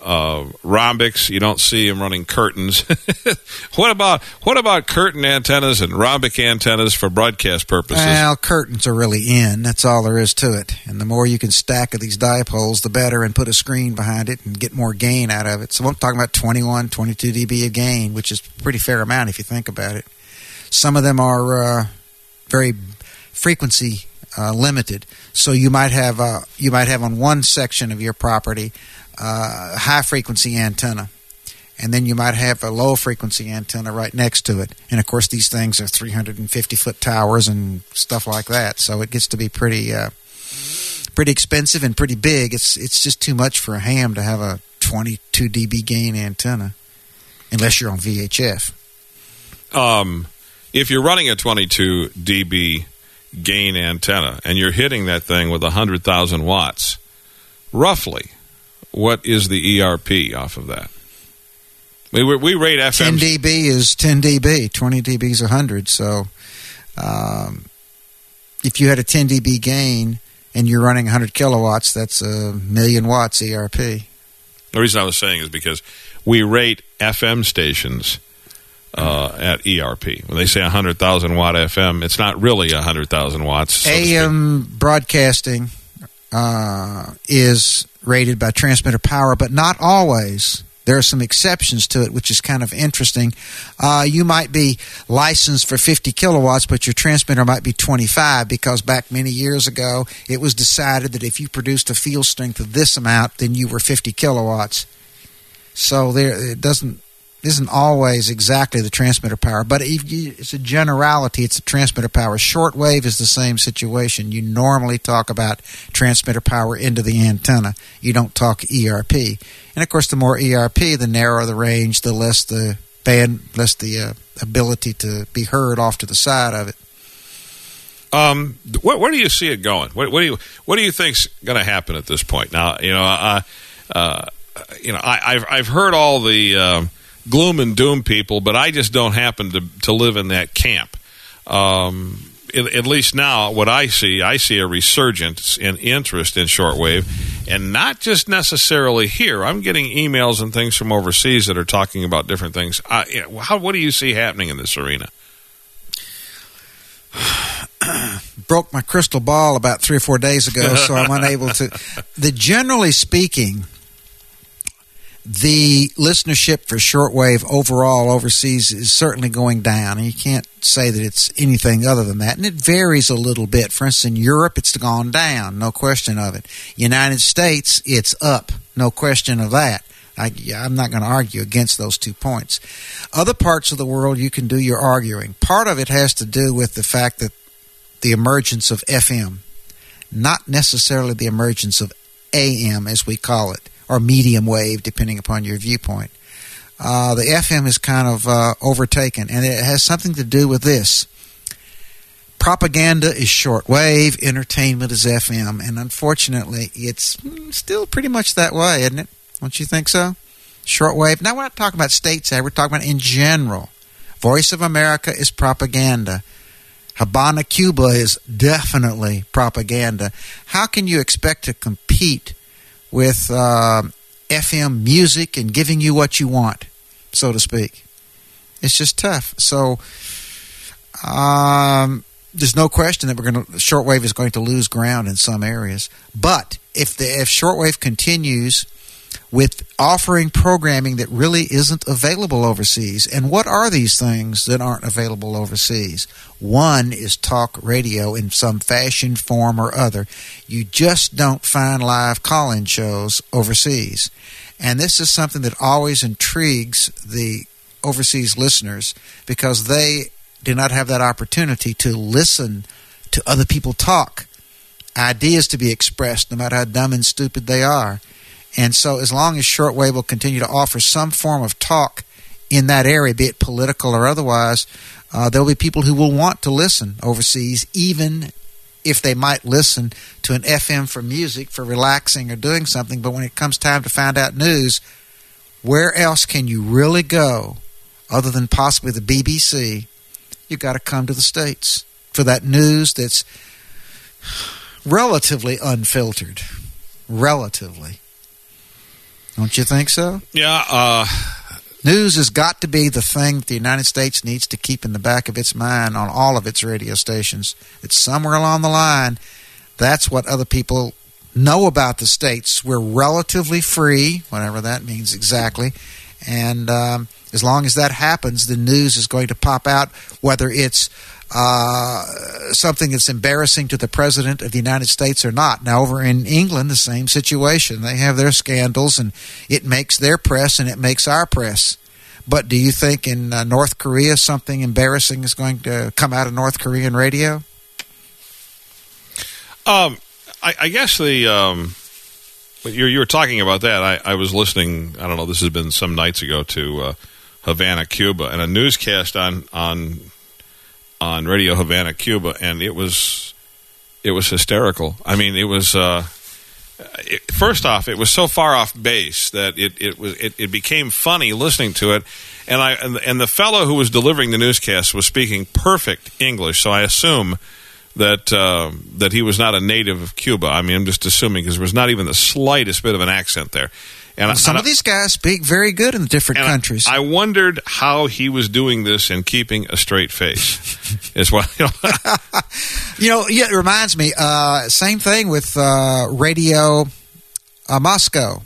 uh, rhombics. You don't see them running curtains. What about what about curtain antennas and rhombic antennas for broadcast purposes? Well, curtains are really in. That's all there is to it. And the more you can stack of these dipoles, the better, and put a screen behind it and get more gain out of it. So I'm talking about twenty-one, twenty-two decibels of gain, which is a pretty fair amount if you think about it. Some of them are uh, very frequency uh, limited. So you might have uh, you might have on one section of your property uh, a high frequency antenna, and then you might have a low frequency antenna right next to it. And of course, these things are three hundred fifty foot towers and stuff like that. So it gets to be pretty uh, pretty expensive and pretty big. It's it's just too much for a ham to have a twenty-two decibel gain antenna, unless you're on V H F. Um, if you're running a twenty-two decibel gain antenna and you're hitting that thing with one hundred thousand watts, roughly, what is the E R P off of that? We we rate F M. ten decibels is ten decibels. twenty decibels is one hundred. So um, if you had a ten decibel gain and you're running one hundred kilowatts, that's a million watts E R P. The reason I was saying is because we rate F M stations uh, at E R P. When they say one hundred thousand watt F M, it's not really one hundred thousand watts. So A M broadcasting uh, is rated by transmitter power, but not always. There are some exceptions to it, which is kind of interesting. Uh, you might be licensed for fifty kilowatts, but your transmitter might be twenty-five, because back many years ago, it was decided that if you produced a field strength of this amount, then you were fifty kilowatts. So there, it doesn't isn't always exactly the transmitter power, but if you, it's a generality. It's the transmitter power. Shortwave is the same situation. You normally talk about transmitter power into the antenna. You don't talk E R P. And of course, the more E R P, the narrower the range, the less the band, less the uh, ability to be heard off to the side of it. Um, where, where do you see it going? What, what do you what do you think's going to happen at this point? Now, you know, uh, uh, you know, I, I've I've heard all the um, gloom and doom people, but I just don't happen to to live in that camp. Um, at, at least now, what I see, I see a resurgence in interest in shortwave, and not just necessarily here. I'm getting emails and things from overseas that are talking about different things. Uh, you know, how what do you see happening in this arena? Broke my crystal ball about three or four days ago, so I'm unable to. The generally speaking, the listenership for shortwave overall overseas is certainly going down, and you can't say that it's anything other than that. And it varies a little bit. For instance, in Europe, it's gone down, no question of it. United States, it's up, no question of that. I, I'm not going to argue against those two points. Other parts of the world, you can do your arguing. Part of it has to do with the fact that the emergence of F M, not necessarily the emergence of A M, as we call it, or medium wave, depending upon your viewpoint. Uh, the F M is kind of uh, overtaken, and it has something to do with this. Propaganda is shortwave, entertainment is F M, and unfortunately, it's still pretty much that way, isn't it? Don't you think so? Shortwave. Now, we're not talking about stateside. We're talking about in general. Voice of America is propaganda. Habana, Cuba is definitely propaganda. How can you expect to compete with uh, F M music and giving you what you want, so to speak? It's just tough. So um, there's no question that we're going to shortwave is going to lose ground in some areas. But if the if shortwave continues with offering programming that really isn't available overseas. And what are these things that aren't available overseas? One is talk radio in some fashion, form, or other. You just don't find live call-in shows overseas. And this is something that always intrigues the overseas listeners, because they do not have that opportunity to listen to other people talk, ideas to be expressed, no matter how dumb and stupid they are. And so as long as shortwave will continue to offer some form of talk in that area, be it political or otherwise, uh, there will be people who will want to listen overseas, even if they might listen to an F M for music, for relaxing or doing something. But when it comes time to find out news, where else can you really go other than possibly the B B C? You've got to come to the States for that news that's relatively unfiltered. Relatively. Don't you think so? Yeah. Uh, News has got to be the thing that the United States needs to keep in the back of its mind on all of its radio stations. It's somewhere along the line. That's what other people know about the states. We're relatively free, whatever that means exactly. And um, as long as that happens, the news is going to pop out, whether it's uh, something that's embarrassing to the President of the United States or not. Now, over in England, the same situation. They have their scandals, and it makes their press, and it makes our press. But do you think in uh, North Korea something embarrassing is going to come out of North Korean radio? Um, I, I guess the um, you you were talking about that. I, I was listening. I don't know. This has been some nights ago to uh, Havana, Cuba, and a newscast on on on Radio Havana, Cuba, and it was it was hysterical. I mean, it was uh, it, first off, it was so far off base that it it was it, it became funny listening to it, and I and, and the fellow who was delivering the newscast was speaking perfect English, so I assume that uh, that he was not a native of Cuba. I mean, I'm just assuming because there was not even the slightest bit of an accent there. And well, some I, of these guys speak very good in the different countries. I, I wondered how he was doing this and keeping a straight face. As well, you know. you know, yeah, it reminds me. Uh, same thing with uh, Radio uh, Moscow.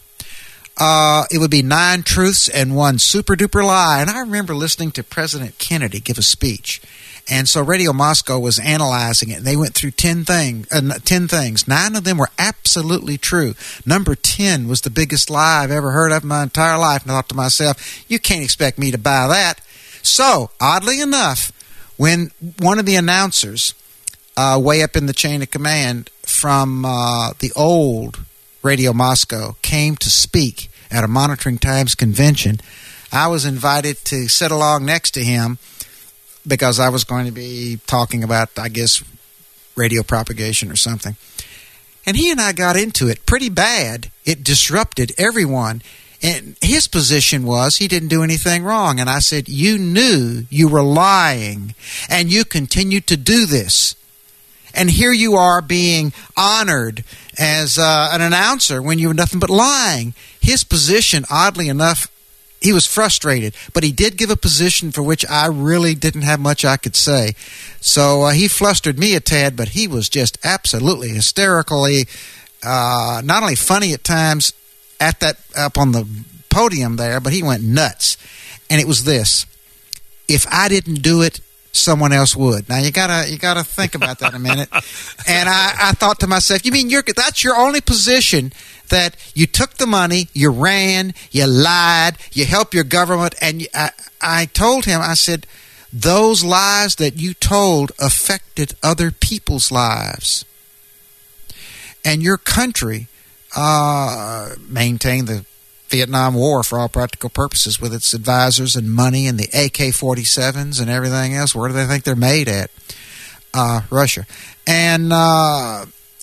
Uh, it would be nine truths and one super duper lie. And I remember listening to President Kennedy give a speech. And so Radio Moscow was analyzing it, and they went through ten, thing, uh, ten things. Nine of them were absolutely true. Number ten was the biggest lie I've ever heard of in my entire life. And I thought to myself, you can't expect me to buy that. So, oddly enough, when one of the announcers, uh, way up in the chain of command from uh, the old Radio Moscow, came to speak at a Monitoring Times convention, I was invited to sit along next to him, because I was going to be talking about, I guess, radio propagation or something. And he and I got into it pretty bad. It disrupted everyone. And his position was he didn't do anything wrong. And I said, you knew you were lying, and you continued to do this. And here you are being honored as uh, an announcer when you were nothing but lying. His position, oddly enough, he was frustrated, but he did give a position for which I really didn't have much I could say. So uh, he flustered me a tad, but he was just absolutely hysterically, uh, not only funny at times at that up on the podium there, but he went nuts. And it was this: if I didn't do it, someone else would. Now you gotta you gotta think about that a minute. And I, I thought to myself, you mean you're that's your only position? That you took the money, you ran, you lied, you helped your government, and you, I, I told him, I said, those lies that you told affected other people's lives. And your country uh, maintained the Vietnam War for all practical purposes with its advisors and money and the A K forty-sevens and everything else. Where do they think they're made at? Uh, Russia. And uh,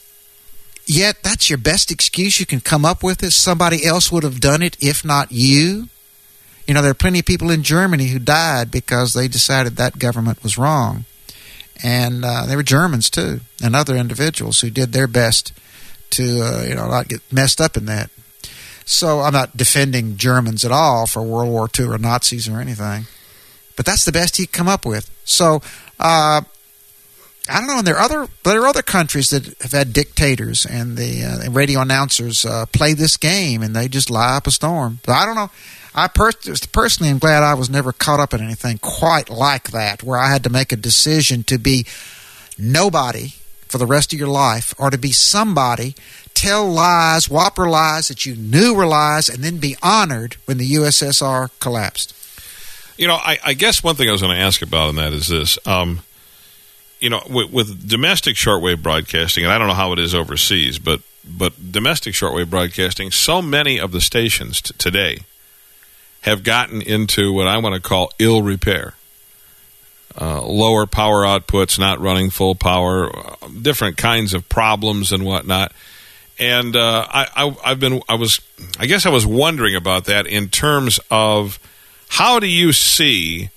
yet that's your best excuse you can come up with is somebody else would have done it if not you. You know, there are plenty of people in Germany who died because they decided that government was wrong. And uh, they were Germans, too, and other individuals who did their best to, uh, you know, not get messed up in that. So I'm not defending Germans at all for World War Two or Nazis or anything. But that's the best he could come up with. So, uh, I don't know. And there are other there are other countries that have had dictators, and the uh, radio announcers uh, play this game, and they just lie up a storm. But I don't know. I per- personally am glad I was never caught up in anything quite like that, where I had to make a decision to be nobody for the rest of your life, or to be somebody, tell lies, whopper lies that you knew were lies, and then be honored when the U S S R collapsed. You know, I, I guess one thing I was going to ask about in that is this. Um, you know, with, with domestic shortwave broadcasting, and I don't know how it is overseas, but but domestic shortwave broadcasting, so many of the stations t- today have gotten into what I want to call ill repair. Uh, lower power outputs, not running full power, uh, different kinds of problems and whatnot. And uh, I, I, I've been, I was, I guess I was wondering about that in terms of how do you see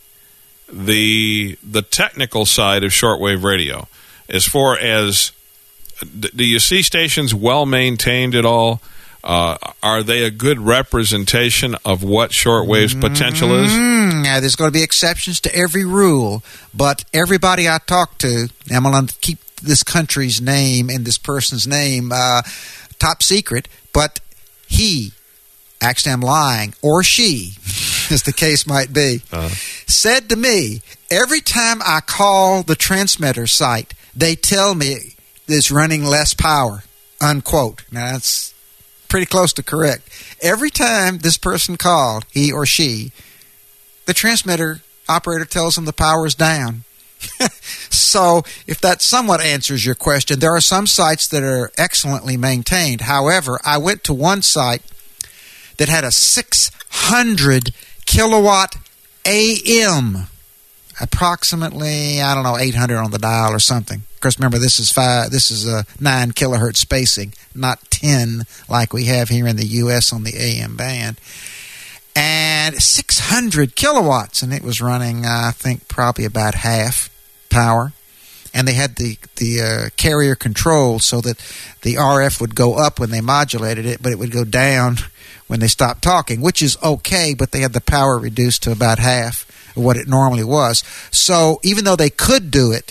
the the technical side of shortwave radio, as far as do you see stations well maintained at all? Uh, are they a good representation of what shortwave's potential is? Mm, now, there's going to be exceptions to every rule, but everybody I talk to, I'm going to keep this country's name and this person's name uh, top secret, but he, actually I'm lying, or she, as the case might be, uh-huh. said to me, every time I call the transmitter site, they tell me it's running less power, unquote. Now, that's pretty close to correct. Every time this person called, he or she, the transmitter operator tells them the power is down. So if that somewhat answers your question, there are some sites that are excellently maintained. However, I went to one site that had a six hundred kilowatt A M, approximately, I don't know, eight hundred on the dial or something. Of course, remember, this is five, this is a nine kilohertz spacing, not ten like we have here in the U S on the A M band. And six hundred kilowatts, and it was running, uh, I think, probably about half power. And they had the, the uh, carrier control so that the R F would go up when they modulated it, but it would go down when they stopped talking, which is okay, but they had the power reduced to about half of what it normally was. So even though they could do it,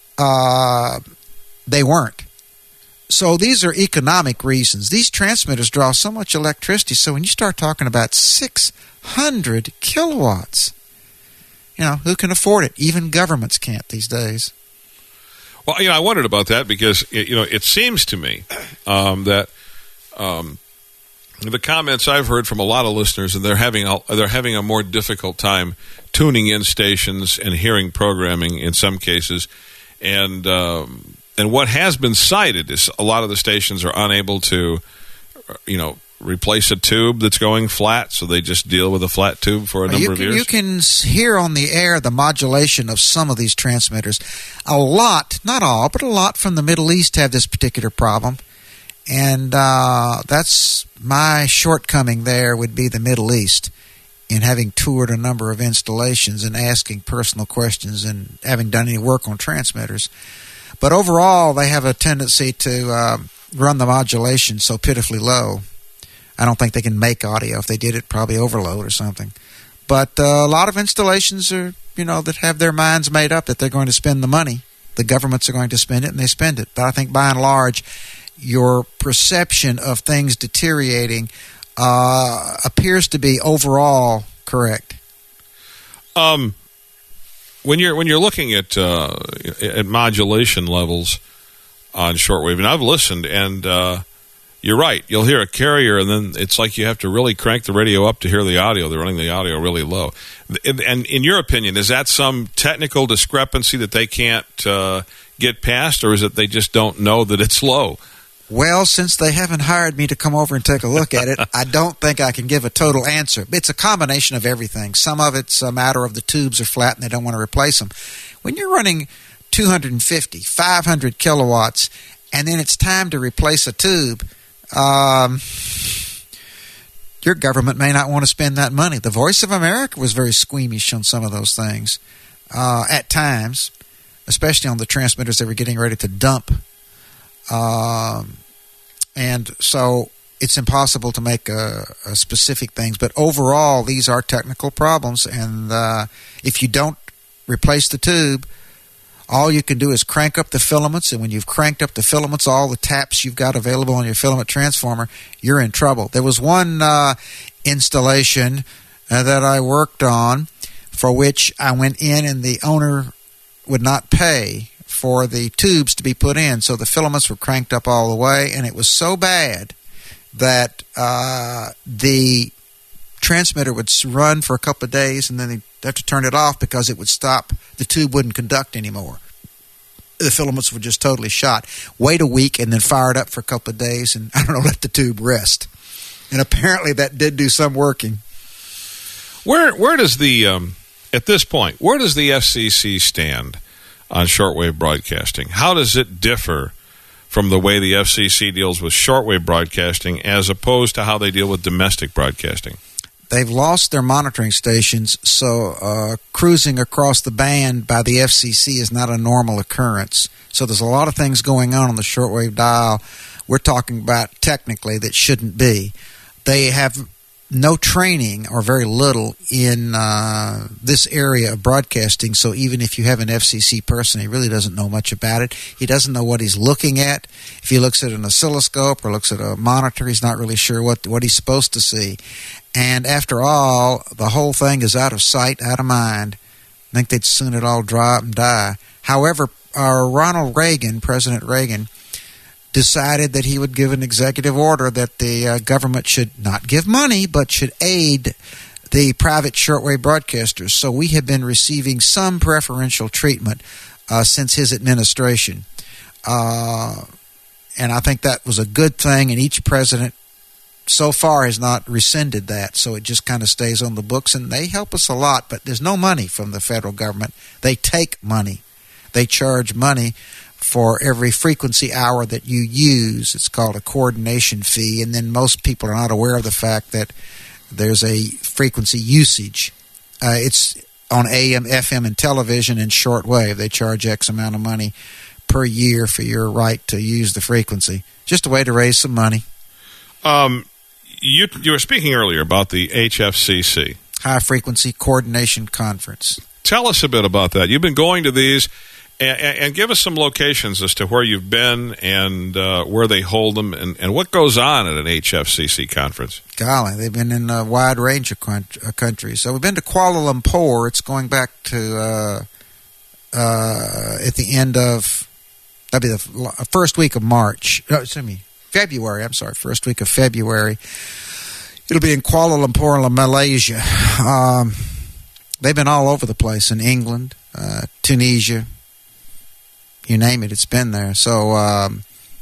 uh, they weren't. So these are economic reasons. These transmitters draw so much electricity, so when you start talking about six hundred kilowatts, you know, who can afford it? Even governments can't these days. Well, you know, I wondered about that because, you know, it seems to me um, that um, the comments I've heard from a lot of listeners, and they're having a, they're having a more difficult time tuning in stations and hearing programming in some cases, and um, and what has been cited is a lot of the stations are unable to, you know, replace a tube that's going flat, so they just deal with a flat tube for a number you of can, years. You can hear on the air the modulation of some of these transmitters. A lot, not all, but a lot from the Middle East have this particular problem. And uh, that's my shortcoming there would be the Middle East in having toured a number of installations and asking personal questions and having done any work on transmitters. But overall, they have a tendency to uh, run the modulation so pitifully low. I don't think they can make audio. If they did it, probably overload or something. But uh, a lot of installations are, you know, that have their minds made up that they're going to spend the money. The governments are going to spend it, and they spend it. But I think by and large, your perception of things deteriorating uh, appears to be overall correct. Um, when you're when you're looking at uh, at modulation levels on shortwave, and I've listened, and uh, you're right. You'll hear a carrier, and then it's like you have to really crank the radio up to hear the audio. They're running the audio really low. And, and in your opinion, is that some technical discrepancy that they can't uh, get past, or is it they just don't know that it's low? Well, since they haven't hired me to come over and take a look at it, I don't think I can give a total answer. It's a combination of everything. Some of it's a matter of the tubes are flat and they don't want to replace them. When you're running two hundred fifty, five hundred kilowatts, and then it's time to replace a tube, um, your government may not want to spend that money. The Voice of America was very squeamish on some of those things uh, at times, especially on the transmitters they were getting ready to dump. Um, and so it's impossible to make a, a specific things, but overall these are technical problems, and uh, if you don't replace the tube, all you can do is crank up the filaments, and when you've cranked up the filaments, all the taps you've got available on your filament transformer, you're in trouble. There was one uh, installation uh, that I worked on for which I went in and the owner would not pay for the tubes to be put in, so the filaments were cranked up all the way, and it was so bad that uh, the transmitter would run for a couple of days, and then they'd have to turn it off because it would stop. The tube wouldn't conduct anymore. The filaments were just totally shot. Wait a week and then fire it up for a couple of days, and I don't know, let the tube rest. And apparently that did do some working. Where where does the um, at this point where does the F C C stand on shortwave broadcasting? How does it differ from the way the F C C deals with shortwave broadcasting as opposed to how they deal with domestic broadcasting? They've lost their monitoring stations, so uh, cruising across the band by the F C C is not a normal occurrence. So there's a lot of things going on on the shortwave dial we're talking about technically that shouldn't be. They have no training or very little in uh, this area of broadcasting, so even if you have an F C C person, he really doesn't know much about it. He doesn't know what he's looking at. If he looks at an oscilloscope or looks at a monitor, he's not really sure what, what he's supposed to see. And after all, the whole thing is out of sight, out of mind. I think they'd soon it all dry up and die. However, uh, Ronald Reagan, President Reagan, decided that he would give an executive order that the uh, government should not give money, but should aid the private shortwave broadcasters. So we have been receiving some preferential treatment uh, since his administration. Uh, and I think that was a good thing, and each president so far has not rescinded that. So it just kind of stays on the books, and they help us a lot, but there's no money from the federal government. They take money. They charge money for every frequency hour that you use. It's called a coordination fee, and then most people are not aware of the fact that there's a frequency usage. Uh, it's on A M, F M, and television and shortwave. They charge X amount of money per year for your right to use the frequency. Just a way to raise some money. Um, you you were speaking earlier about the H F C C. High Frequency Coordination Conference. Tell us a bit about that. You've been going to these. And, and give us some locations as to where you've been and uh, where they hold them and, and what goes on at an H F C C conference. Golly, they've been in a wide range of countries. So we've been to Kuala Lumpur. It's going back to uh, uh, at the end of, that'll be the first week of March. No, excuse me, February. I'm sorry, first week of February. It'll be in Kuala Lumpur, Malaysia. Um, they've been all over the place in England, uh, Tunisia. You name it, it's been there. So um,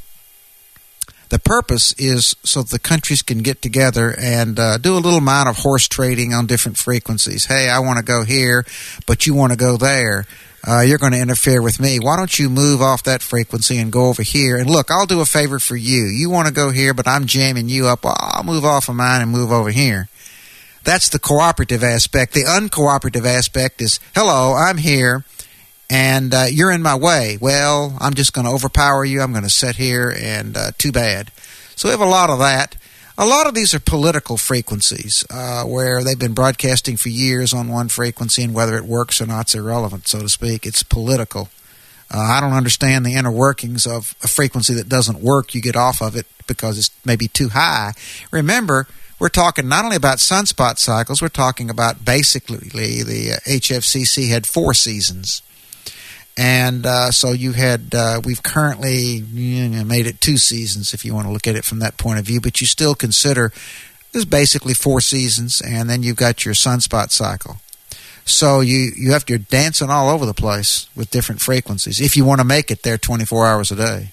the purpose is so the countries can get together and uh, do a little amount of horse trading on different frequencies. Hey, I want to go here, but you want to go there. Uh, you're going to interfere with me. Why don't you move off that frequency and go over here? And look, I'll do a favor for you. You want to go here, but I'm jamming you up. Well, I'll move off of mine and move over here. That's the cooperative aspect. The uncooperative aspect is, hello, I'm here. And uh, you're in my way. Well, I'm just going to overpower you. I'm going to sit here, and uh, too bad. So we have a lot of that. A lot of these are political frequencies uh, where they've been broadcasting for years on one frequency, and whether it works or not is irrelevant, so to speak. It's political. Uh, I don't understand the inner workings of a frequency that doesn't work. You get off of it because it's maybe too high. Remember, we're talking not only about sunspot cycles, we're talking about basically the uh, H F C C had four seasons. And uh, so you had, uh, we've currently you know, made it two seasons if you want to look at it from that point of view, but you still consider there's basically four seasons, and then you've got your sunspot cycle. So you, you have to, you're dancing all over the place with different frequencies if you want to make it there twenty-four hours a day.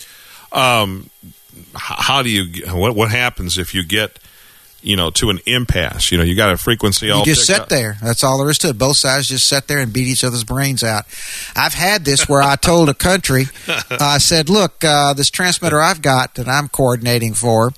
Um, how do you, what, what happens if you get, you know, to an impasse? You know, you got a frequency all You just sit up. there. That's all there is to it. Both sides just sit there and beat each other's brains out. I've had this where I told a country, uh, I said, look, uh, this transmitter I've got that I'm coordinating for,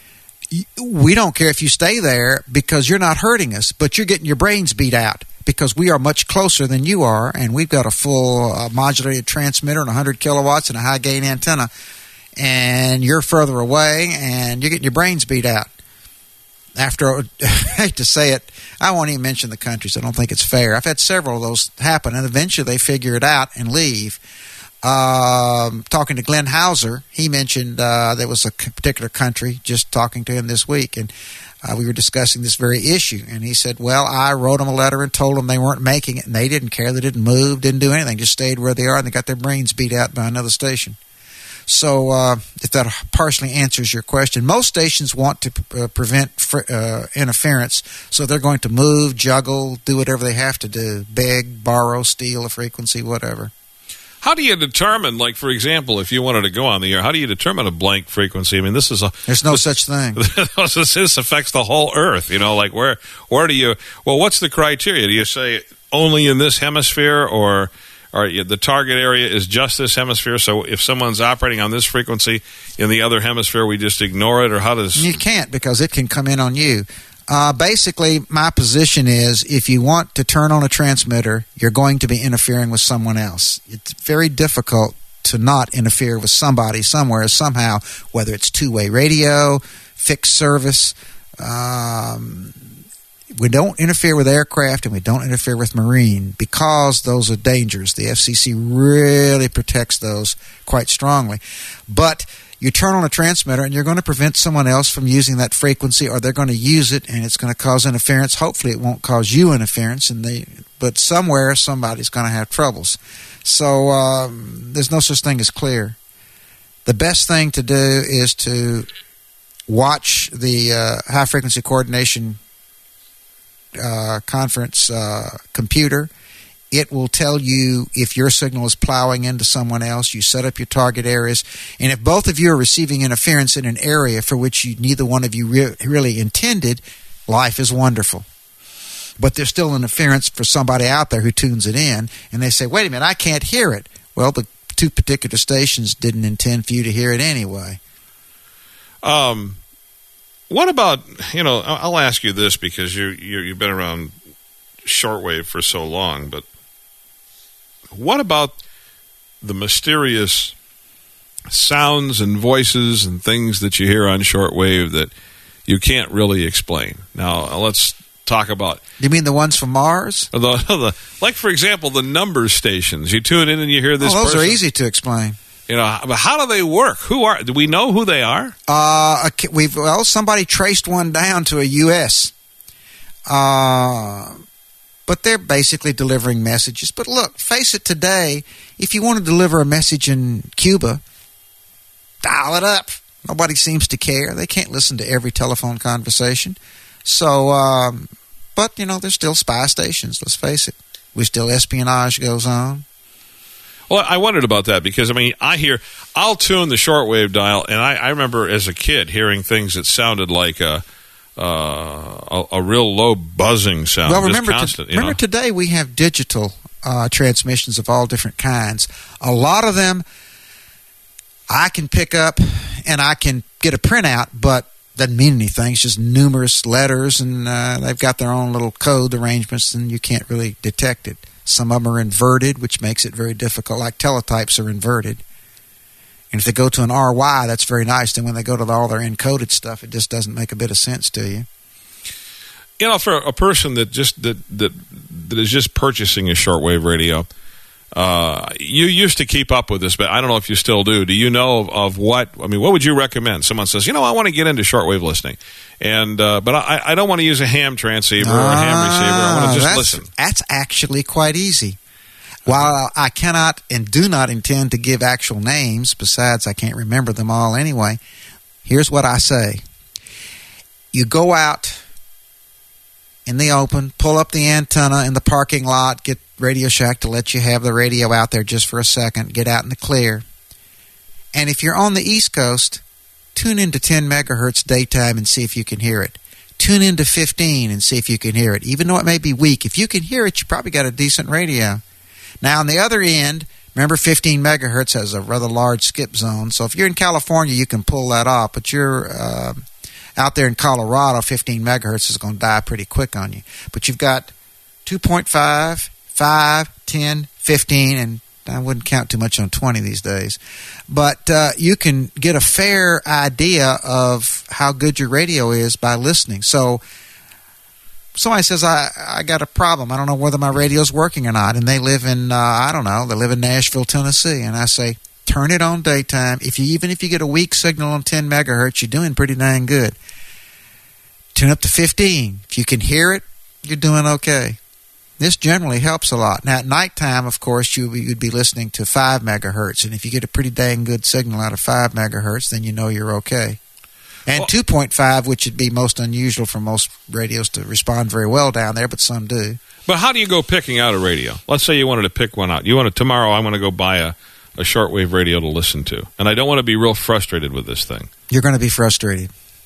we don't care if you stay there because you're not hurting us, but you're getting your brains beat out because we are much closer than you are, and we've got a full uh, modulated transmitter and one hundred kilowatts and a high-gain antenna, and you're further away, and you're getting your brains beat out. After, I hate to say it, I won't even mention the countries. I don't think it's fair. I've had several of those happen, and eventually they figure it out and leave. Um, talking to Glenn Hauser, he mentioned uh, there was a particular country, just talking to him this week, and uh, we were discussing this very issue. And he said, well, I wrote them a letter and told them they weren't making it, and they didn't care. They didn't move, didn't do anything, just stayed where they are, and they got their brains beat out by another station. So uh, if that partially answers your question, most stations want to uh, prevent fr- uh, interference, so they're going to move, juggle, do whatever they have to do, beg, borrow, steal a frequency, whatever. How do you determine, like, for example, if you wanted to go on the air, how do you determine a blank frequency? I mean, this is a... There's no such thing. this, this affects the whole Earth, you know, like where, where do you... Well, what's the criteria? Do you say only in this hemisphere, or... Or the target area is just this hemisphere, so if someone's operating on this frequency in the other hemisphere, we just ignore it, or how does... You can't, because it can come in on you. Uh, basically, my position is if you want to turn on a transmitter, you're going to be interfering with someone else. It's very difficult to not interfere with somebody somewhere somehow, whether it's two-way radio, fixed service. Um, we don't interfere with aircraft and we don't interfere with marine because those are dangers. The F C C really protects those quite strongly. But you turn on a transmitter and you're going to prevent someone else from using that frequency, or they're going to use it and it's going to cause interference. Hopefully it won't cause you interference, and they, but somewhere somebody's going to have troubles. So um, there's no such thing as clear. The best thing to do is to watch the uh, high-frequency coordination uh, conference uh, computer. It will tell you if your signal is plowing into someone else. You set up your target areas. And if both of you are receiving interference in an area for which you, neither one of you re- really intended, life is wonderful. But there's still interference for somebody out there who tunes it in, and they say, wait a minute, I can't hear it. Well, the two particular stations didn't intend for you to hear it anyway. Um, what about, you know, I'll ask you this because you, you, you've been around shortwave for so long, but what about the mysterious sounds and voices and things that you hear on shortwave that you can't really explain? Now, let's talk about... You mean the ones from Mars? The, the, like, for example, the number stations. You tune in and you hear this Oh, those person. are easy to explain. You know, but how do they work? Who are... Do we know who they are? Uh, we've Well, somebody traced one down to a U S Uh... But they're basically delivering messages. But look, face it today, if you want to deliver a message in Cuba, dial it up. Nobody seems to care. They can't listen to every telephone conversation. So, um, but, you know, there's still spy stations, let's face it. We still espionage goes on. Well, I wondered about that because, I mean, I hear, I'll tune the shortwave dial, and I, I remember as a kid hearing things that sounded like a... Uh, a, a real low buzzing sound. Well, remember, constant, to, remember today we have digital uh, transmissions of all different kinds. A lot of them I can pick up and I can get a printout, but doesn't mean anything. It's just numerous letters, and uh, they've got their own little code arrangements, and you can't really detect it. Some of them are inverted, which makes it very difficult, like teletypes are inverted. And if they go to an R Y, that's very nice. Then when they go to all their encoded stuff, it just doesn't make a bit of sense to you. You know, for a person that just that that, that is just purchasing a shortwave radio, uh, you used to keep up with this, but I don't know if you still do. Do you know of, of what? I mean, what would you recommend? Someone says, you know, I want to get into shortwave listening, and uh, but I, I don't want to use a ham transceiver or a ham receiver. I want to just that's, listen. That's actually quite easy. While I cannot and do not intend to give actual names, besides I can't remember them all anyway, here's what I say. You go out in the open, pull up the antenna in the parking lot, get Radio Shack to let you have the radio out there just for a second, get out in the clear. And if you're on the East Coast, tune into ten megahertz daytime and see if you can hear it. Tune into fifteen and see if you can hear it. Even though it may be weak, if you can hear it, you probably got a decent radio. Now, on the other end, remember fifteen megahertz has a rather large skip zone. So if you're in California, you can pull that off. But you're uh, out there in Colorado, fifteen megahertz is going to die pretty quick on you. But you've got two point five, five, ten, fifteen, and I wouldn't count too much on twenty these days. But uh, you can get a fair idea of how good your radio is by listening. So somebody says, I, I got a problem. I don't know whether my radio's working or not. And they live in, uh, I don't know, they live in Nashville, Tennessee. And I say, turn it on daytime. If you Even if you get a weak signal on ten megahertz, you're doing pretty dang good. Tune up to fifteen. If you can hear it, you're doing okay. This generally helps a lot. Now, at nighttime, of course, you, you'd be listening to five megahertz. And if you get a pretty dang good signal out of five megahertz, then you know you're okay. And well, two point five, which would be most unusual for most radios to respond very well down there, but some do. But how do you go picking out a radio? Let's say you wanted to pick one out. You want to, tomorrow I want to go buy a, a shortwave radio to listen to. And I don't want to be real frustrated with this thing. You're going to be frustrated.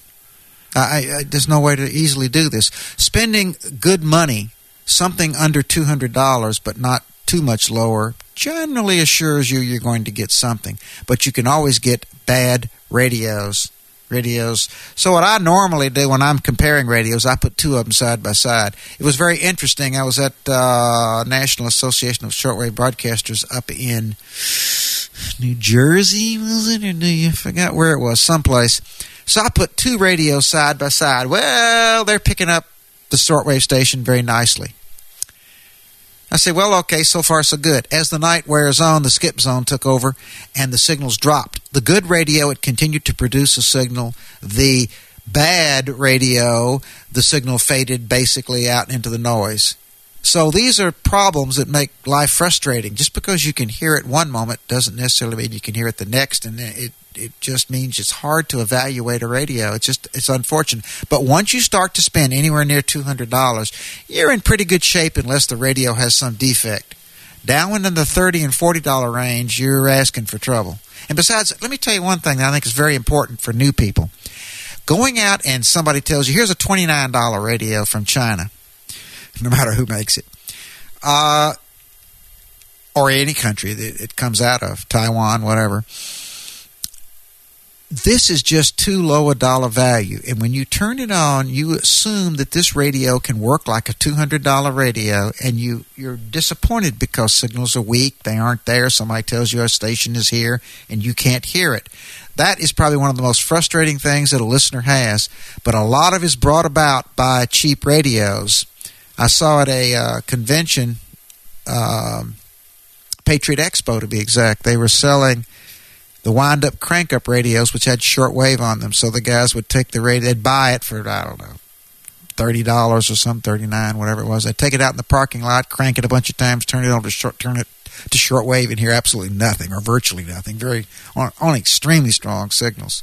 I, I, there's no way to easily do this. Spending good money, something under two hundred dollars, but not too much lower, generally assures you you're going to get something. But you can always get bad radios. Radios. So what I normally do when I'm comparing radios, I put two of them side by side. It was very interesting. I was at uh, National Association of Shortwave Broadcasters up in New Jersey, was it? Or New, you forgot where it was, someplace. So I put two radios side by side. Well, they're picking up the shortwave station very nicely. I say, well, okay, so far so good. As the night wears on, the skip zone took over, and the signals dropped. The good radio, it continued to produce a signal. The bad radio, the signal faded basically out into the noise. So these are problems that make life frustrating. Just because you can hear it one moment doesn't necessarily mean you can hear it the next, and it it just means it's hard to evaluate a radio. It's just it's unfortunate. But once you start to spend anywhere near two hundred dollars, you're in pretty good shape unless the radio has some defect. Down in the thirty dollars and forty dollars range, you're asking for trouble. And besides, let me tell you one thing that I think is very important for new people. Going out and somebody tells you, here's a twenty-nine dollars radio from China, no matter who makes it, uh, or any country that it comes out of, Taiwan, whatever. This is just too low a dollar value. And when you turn it on, you assume that this radio can work like a two hundred dollars radio, and you, you're disappointed because signals are weak, they aren't there, somebody tells you a station is here, and you can't hear it. That is probably one of the most frustrating things that a listener has, but a lot of it is brought about by cheap radios. I saw at a uh, convention, um, Patriot Expo to be exact, they were selling the wind-up crank-up radios, which had shortwave on them. So the guys would take the radio, they'd buy it for, I don't know, thirty dollars or something, thirty-nine dollars, whatever it was. They'd take it out in the parking lot, crank it a bunch of times, turn it on to short, turn it to shortwave, and hear absolutely nothing or virtually nothing. Very on, on extremely strong signals.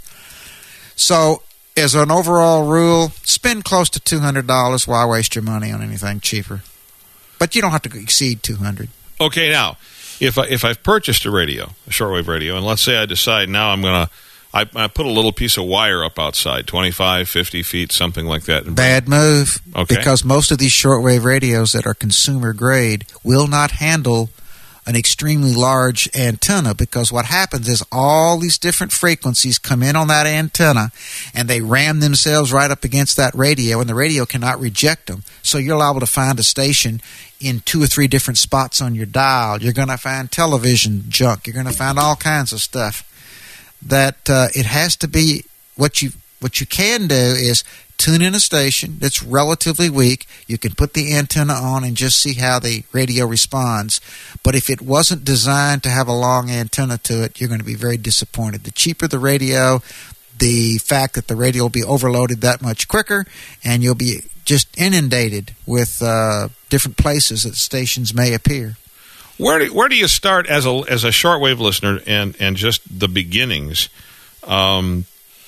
So, as an overall rule, spend close to two hundred dollars. Why waste your money on anything cheaper? But you don't have to exceed two hundred dollars. Okay, now, if I, if I've purchased a radio, a shortwave radio, and let's say I decide now I'm going to, I, I put a little piece of wire up outside, twenty-five, fifty feet, something like that. Bad move. Okay. Because most of these shortwave radios that are consumer grade will not handle an extremely large antenna, because what happens is all these different frequencies come in on that antenna and they ram themselves right up against that radio, and the radio cannot reject them. So you're liable to find a station in two or three different spots on your dial. You're going to find television junk. You're going to find all kinds of stuff. That uh, it has to be what you what you can do is tune in a station that's relatively weak. You can put the antenna on and just see how the radio responds. But if it wasn't designed to have a long antenna to it, you're going to be very disappointed. The cheaper the radio, the fact that the radio will be overloaded that much quicker, and you'll be just inundated with uh, different places that stations may appear. Where do, where do you start as a as a shortwave listener and, and just the beginnings? Um,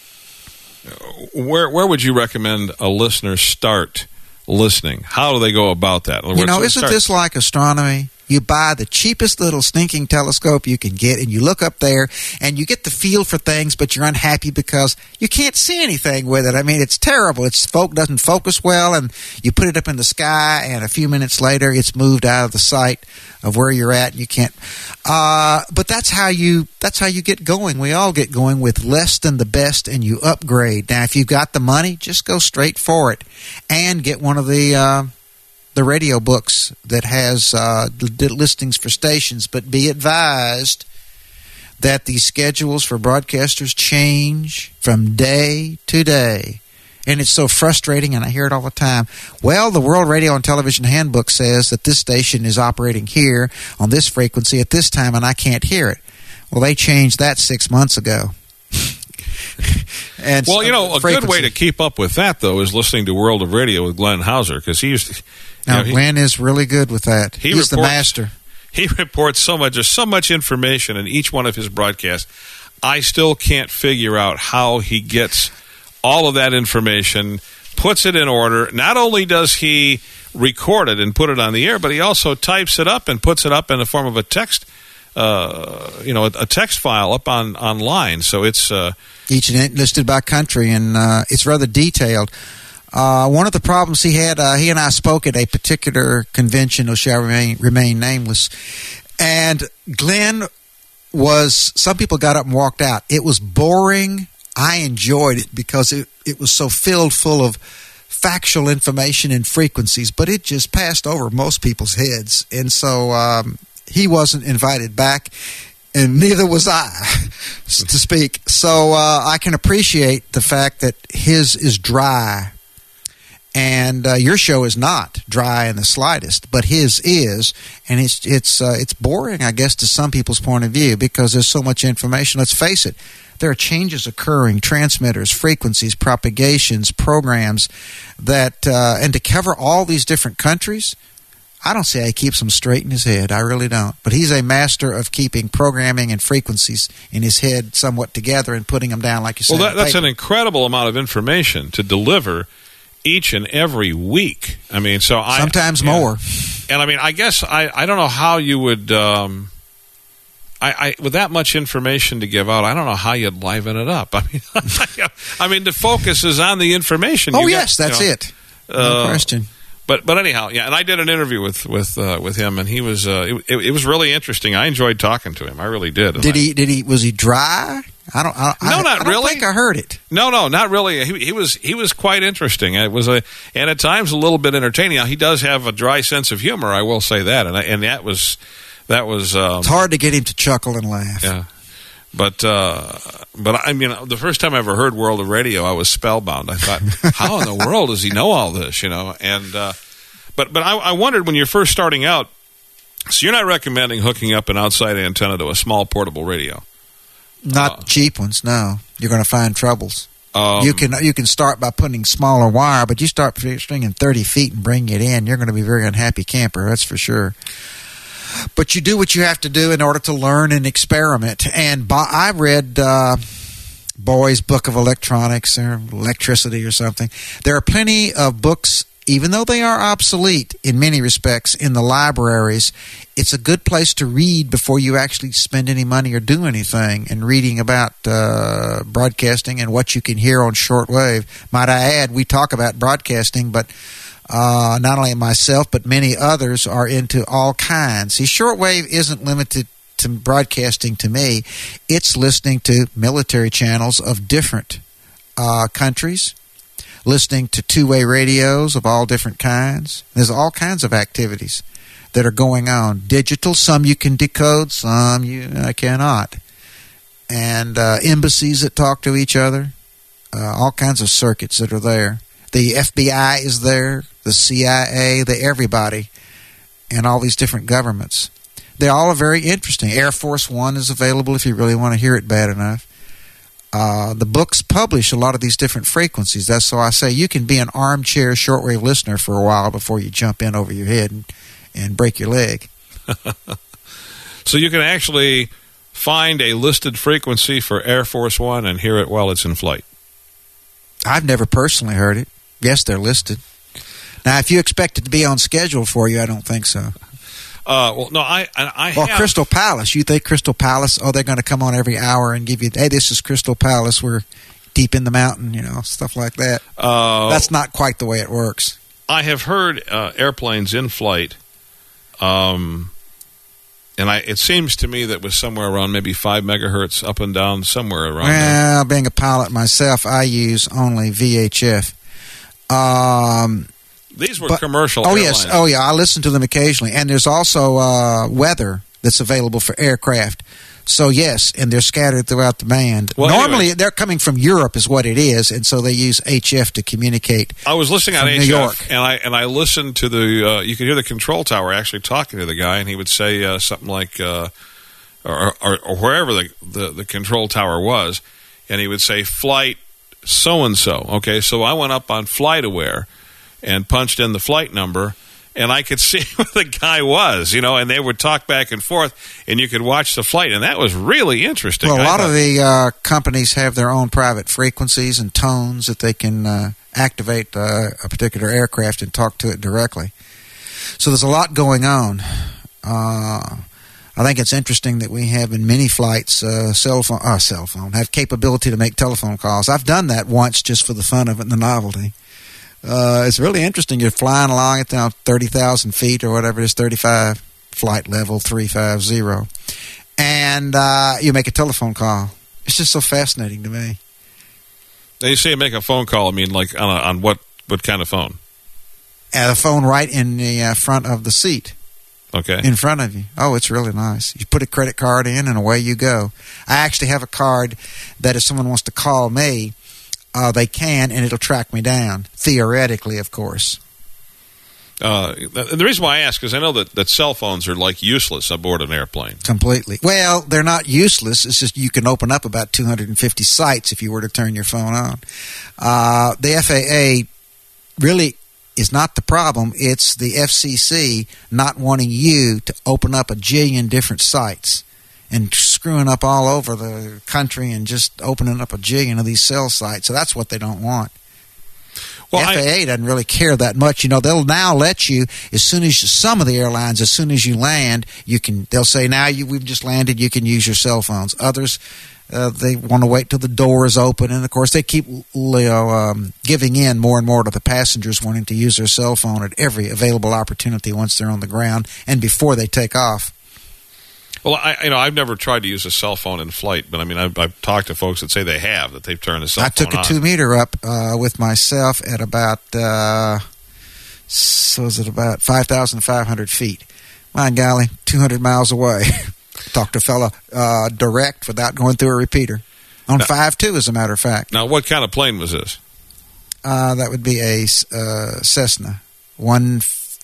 where where would you recommend a listener start listening? How do they go about that? You know, isn't this like astronomy? You buy the cheapest little stinking telescope you can get, and you look up there, and you get the feel for things, but you're unhappy because you can't see anything with it. I mean, it's terrible. It's folk doesn't focus well, and you put it up in the sky, and a few minutes later, it's moved out of the sight of where you're at, and you can't. Uh, but that's how you that's how you get going. We all get going with less than the best, and you upgrade. Now, if you've got the money, just go straight for it, and get one of the. Uh, the radio books that has uh, listings for stations, but be advised that the schedules for broadcasters change from day to day. And it's so frustrating, and I hear it all the time. Well, the World Radio and Television Handbook says that this station is operating here on this frequency at this time, and I can't hear it. Well, they changed that six months ago. And well, you know, a good way to keep up with that, though, is listening to World of Radio with Glenn Hauser, because he used to... Now, know, he, Glenn is really good with that. He He's reports, the master. He reports so much, there's so much information in each one of his broadcasts. I still can't figure out how he gets all of that information, puts it in order. Not only does he record it and put it on the air, but he also types it up and puts it up in the form of a text, uh, you know, a, a text file up on online. So it's... Uh, each listed by country, and uh, it's rather detailed. Uh, one of the problems he had, uh, he and I spoke at a particular convention, which shall remain, remain nameless, and Glenn was, some people got up and walked out. It was boring. I enjoyed it because it, it was so filled full of factual information and frequencies, but it just passed over most people's heads, and so um, he wasn't invited back. and neither was I, to speak. So uh, I can appreciate the fact that his is dry, and uh, your show is not dry in the slightest, but his is, and it's it's uh, it's boring, I guess, to some people's point of view because there's so much information. Let's face it. There are changes occurring, transmitters, frequencies, propagations, programs that, uh, and to cover all these different countries, I don't say he keeps them straight in his head. I really don't. But he's a master of keeping programming and frequencies in his head somewhat together and putting them down like you said. Well, that, that's an incredible amount of information to deliver each and every week. I mean, so I sometimes yeah. more. And I mean, I guess I, I don't know how you would. Um, I, I with that much information to give out, I don't know how you'd liven it up. I mean, I mean, the focus is on the information. Oh you yes, get, that's you know, it. No uh, question. But but anyhow, yeah. And I did an interview with with uh, with him, and he was uh, it, it, it was really interesting. I enjoyed talking to him. I really did. Did I, he? Did he? Was he dry? I don't. I, no, I, not I don't really. think I heard it. No, no, not really. He, he was he was quite interesting. It was a and at times a little bit entertaining. Now, he does have a dry sense of humor. I will say that, and I, and that was that was. Um, it's hard to get him to chuckle and laugh. Yeah. But uh, but I mean, the first time I ever heard World of Radio, I was spellbound. I thought, how in the world does he know all this? You know, and uh, but but I, I wondered when you're first starting out. So you're not recommending hooking up an outside antenna to a small portable radio? Not uh, cheap ones. No, you're going to find troubles. Um, you can you can start by putting smaller wire, but you start stringing thirty feet and bring it in, you're going to be a very unhappy camper. That's for sure. But you do what you have to do in order to learn and experiment. And I read uh, Boy's Book of Electronics or Electricity or something. There are plenty of books, even though they are obsolete in many respects, in the libraries. It's a good place to read before you actually spend any money or do anything, and reading about uh, broadcasting and what you can hear on shortwave. Might I add, we talk about broadcasting, but Uh, not only myself, but many others are into all kinds. See, shortwave isn't limited to broadcasting to me. It's listening to military channels of different uh, countries, listening to two-way radios of all different kinds. There's all kinds of activities that are going on. Digital, some you can decode, some you uh, cannot. And uh, embassies that talk to each other, uh, all kinds of circuits that are there. The F B I is there, the C I A, the everybody, and all these different governments. They all are very interesting. Air Force One is available if you really want to hear it bad enough. Uh, the books publish a lot of these different frequencies. That's why I say you can be an armchair shortwave listener for a while before you jump in over your head and, and break your leg. So you can actually find a listed frequency for Air Force One and hear it while it's in flight. I've never personally heard it. Yes, they're listed. Now, if you expect it to be on schedule for you, I don't think so. Uh, well, no, I, I, I well, have. Crystal Palace. You think Crystal Palace? Oh, they're going to come on every hour and give you, hey, this is Crystal Palace. We're deep in the mountain, you know, stuff like that. Uh, That's not quite the way it works. I have heard uh, airplanes in flight, um, and I, it seems to me that was somewhere around maybe five megahertz up and down, somewhere around there. Well, being a pilot myself, I use only V H F. Um, These were but, commercial Oh, airlines. yes. Oh, yeah. I listen to them occasionally. And there's also uh, weather that's available for aircraft. So, yes, and they're scattered throughout the band. Well, Normally, anyway. they're coming from Europe is what it is, and so they use H F to communicate. I was listening on from H F, New York. and I and I listened to the. Uh, you could hear the control tower actually talking to the guy, and he would say uh, something like, uh, or, or, or wherever the, the the control tower was, and he would say flight so and so. Okay, so I went up on FlightAware and punched in the flight number, and I could see where the guy was, you know, and they would talk back and forth, and you could watch the flight, and that was really interesting. Well, a I lot thought, of the uh, companies have their own private frequencies and tones that they can uh, activate uh, a particular aircraft and talk to it directly. So there's a lot going on. Uh, I think it's interesting that we have in many flights uh, cell phone, uh, cell phone, have capability to make telephone calls. I've done that once just for the fun of it and the novelty. Uh, it's really interesting. You're flying along at now thirty thousand feet or whatever it is, thirty-five, flight level three five zero, and uh, you make a telephone call. It's just so fascinating to me. Now you say make a phone call. I mean, like on, a, on what, what kind of phone? And a phone right in the uh, front of the seat. Okay. In front of you. Oh, it's really nice. You put a credit card in and away you go. I actually have a card that if someone wants to call me, uh, they can, and it'll track me down. Theoretically, of course. Uh, the reason why I ask is I know that, that cell phones are like useless aboard an airplane. Completely. Well, they're not useless. It's just you can open up about two hundred fifty sites if you were to turn your phone on. Uh, the F A A really is not the problem. It's the F C C not wanting you to open up a jillion different sites and screwing up all over the country and just opening up a jillion of these cell sites. So that's what they don't want. Well, F A A I, doesn't really care that much. You know, they'll now let you, as soon as you, some of the airlines, as soon as you land, you can. They'll say, now you, we've just landed, you can use your cell phones. Others, uh, they want to wait till the door is open. And, of course, they keep you know, um, giving in more and more to the passengers wanting to use their cell phone at every available opportunity once they're on the ground and before they take off. Well, I, you know, I've never tried to use a cell phone in flight, but I mean, I've, I've talked to folks that say they have, that they've turned a cell I phone took a on. two meter up uh, with myself at about, uh, so is it about five thousand five hundred feet? My golly, two hundred miles away. Talked to a fella uh, direct without going through a repeater on five two, as a matter of fact. Now, what kind of plane was this? Uh, that would be a uh, Cessna one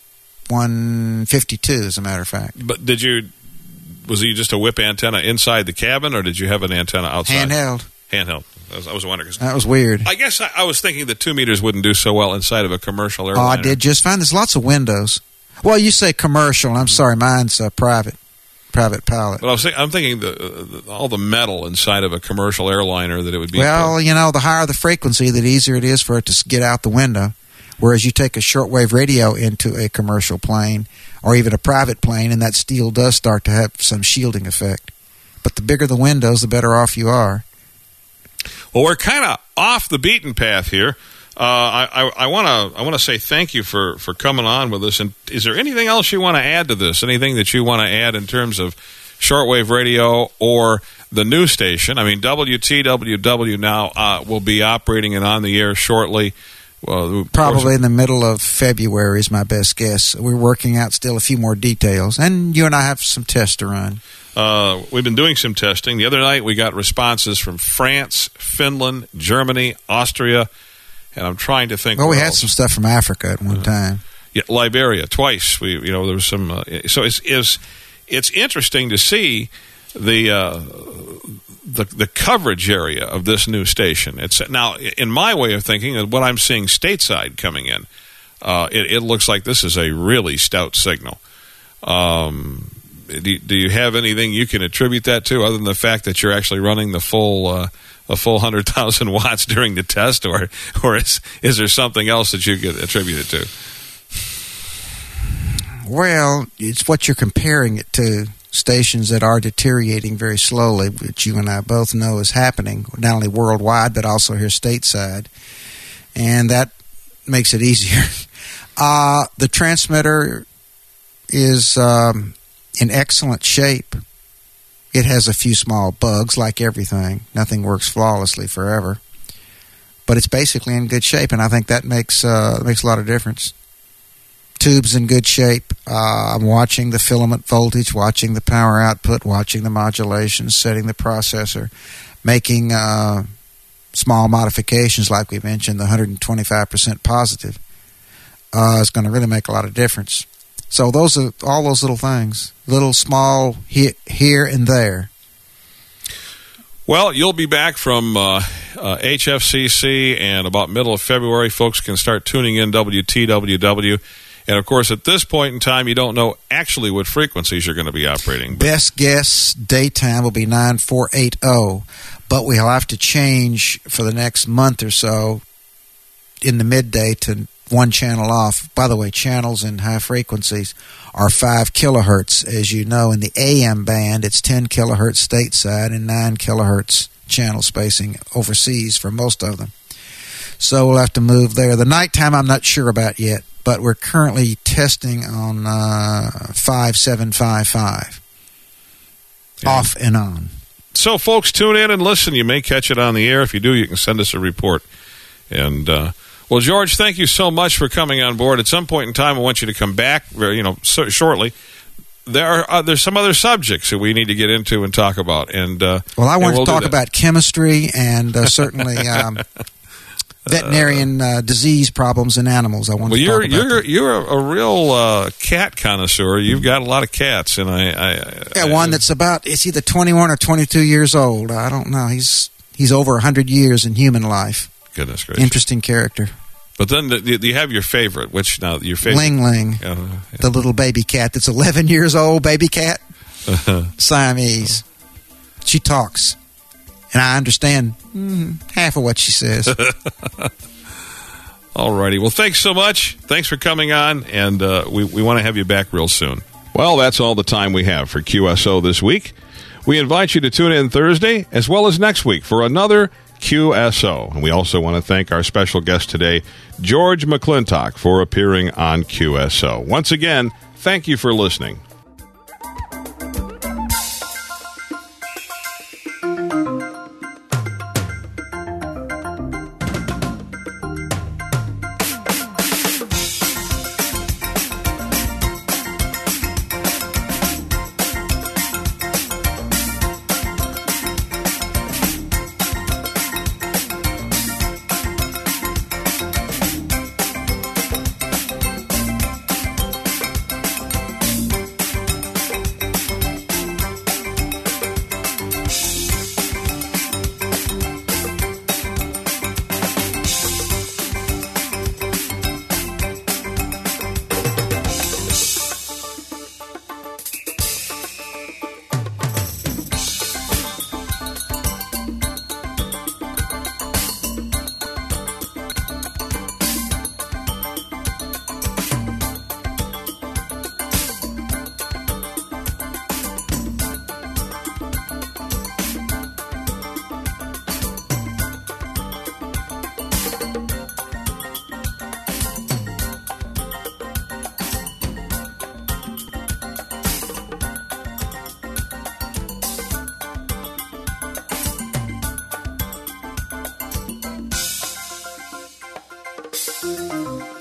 fifty-two, as a matter of fact. But did you? Was he just a whip antenna inside the cabin, or did you have an antenna outside? Handheld. Handheld. I was, I was wondering. That was weird. I guess I, I was thinking that two meters wouldn't do so well inside of a commercial airliner. Oh, I did just fine. There's lots of windows. Well, you say commercial. I'm sorry, mine's uh, private. Private pilot. But I was think, I'm thinking the, the, all the metal inside of a commercial airliner that it would be. Well, fun. you know, the higher the frequency, the easier it is for it to get out the window. Whereas you take a shortwave radio into a commercial plane or even a private plane, and that steel does start to have some shielding effect. But the bigger the windows, the better off you are. Well, we're kind of off the beaten path here. Uh, I, I want to I want to say thank you for, for coming on with us. And is there anything else you want to add to this? Anything that you want to add in terms of shortwave radio or the news station? I mean, W T W W now uh, will be operating and on the air shortly. Well, probably in the middle of February is my best guess. We're working out still a few more details, and you and I have some tests to run. Uh, we've been doing some testing. The other night we got responses from France, Finland, Germany, Austria, and I'm trying to think. Well, we had else. some stuff from Africa at one uh, time. Yeah, Liberia twice. We, you know, there was some. Uh, so it's is it's interesting to see the. Uh, The, the coverage area of this new station. It's now, in my way of thinking, and what I'm seeing stateside coming in, uh, it, it looks like this is a really stout signal. Um, do, do you have anything you can attribute that to, other than the fact that you're actually running the full uh, a full hundred thousand watts during the test, or or is is there something else that you could attribute it to? Well, it's what you're comparing it to. Stations that are deteriorating very slowly, which you and I both know is happening, not only worldwide, but also here stateside. And that makes it easier. Uh, the transmitter is um, in excellent shape. It has a few small bugs, like everything. Nothing works flawlessly forever. But it's basically in good shape, and I think that makes, uh, makes a lot of difference. Tube's in good shape. Uh, I'm watching the filament voltage, watching the power output, watching the modulation, setting the processor, making uh, small modifications like we mentioned, the one hundred twenty-five percent positive uh, is going to really make a lot of difference. So those are all those little things, little small hit here and there. Well, you'll be back from uh, uh, H F C C, and about middle of February, folks can start tuning in W T W W. And, of course, at this point in time, you don't know actually what frequencies you're going to be operating. Best guess daytime will be nine four eight zero, but we'll have to change for the next month or so in the midday to one channel off. By the way, channels in high frequencies are five kilohertz. As you know, in the A M band, it's ten kilohertz stateside and nine kilohertz channel spacing overseas for most of them. So we'll have to move there. The nighttime I'm not sure about yet, but we're currently testing on uh, five seven five five, yeah. Off and on. So, folks, tune in and listen. You may catch it on the air. If you do, you can send us a report. And, uh, well, George, thank you so much for coming on board. At some point in time, I want you to come back, very, you know, so shortly. there are uh, there's some other subjects that we need to get into and talk about. And uh, well, I want we'll to talk about chemistry and uh, certainly um, veterinarian uh, disease problems in animals. I want well, to you're talk about you're that. you're a, a real uh, cat connoisseur. You've got a lot of cats, and I, I yeah, I, one that's about it's either twenty-one or twenty-two years old. I don't know. He's he's over a hundred years in human life. Goodness gracious, Interesting character. But then the, the, you have your favorite, which now your favorite Ling Ling, uh, yeah. the little baby cat that's eleven years old, baby cat, Siamese. She talks, and I understand mm, half of what she says. All righty. Well, thanks so much. Thanks for coming on, and uh, we, we want to have you back real soon. Well, that's all the time we have for Q S O this week. We invite you to tune in Thursday as well as next week for another Q S O. And we also want to thank our special guest today, George McClintock, for appearing on Q S O. Once again, thank you for listening. Thank you.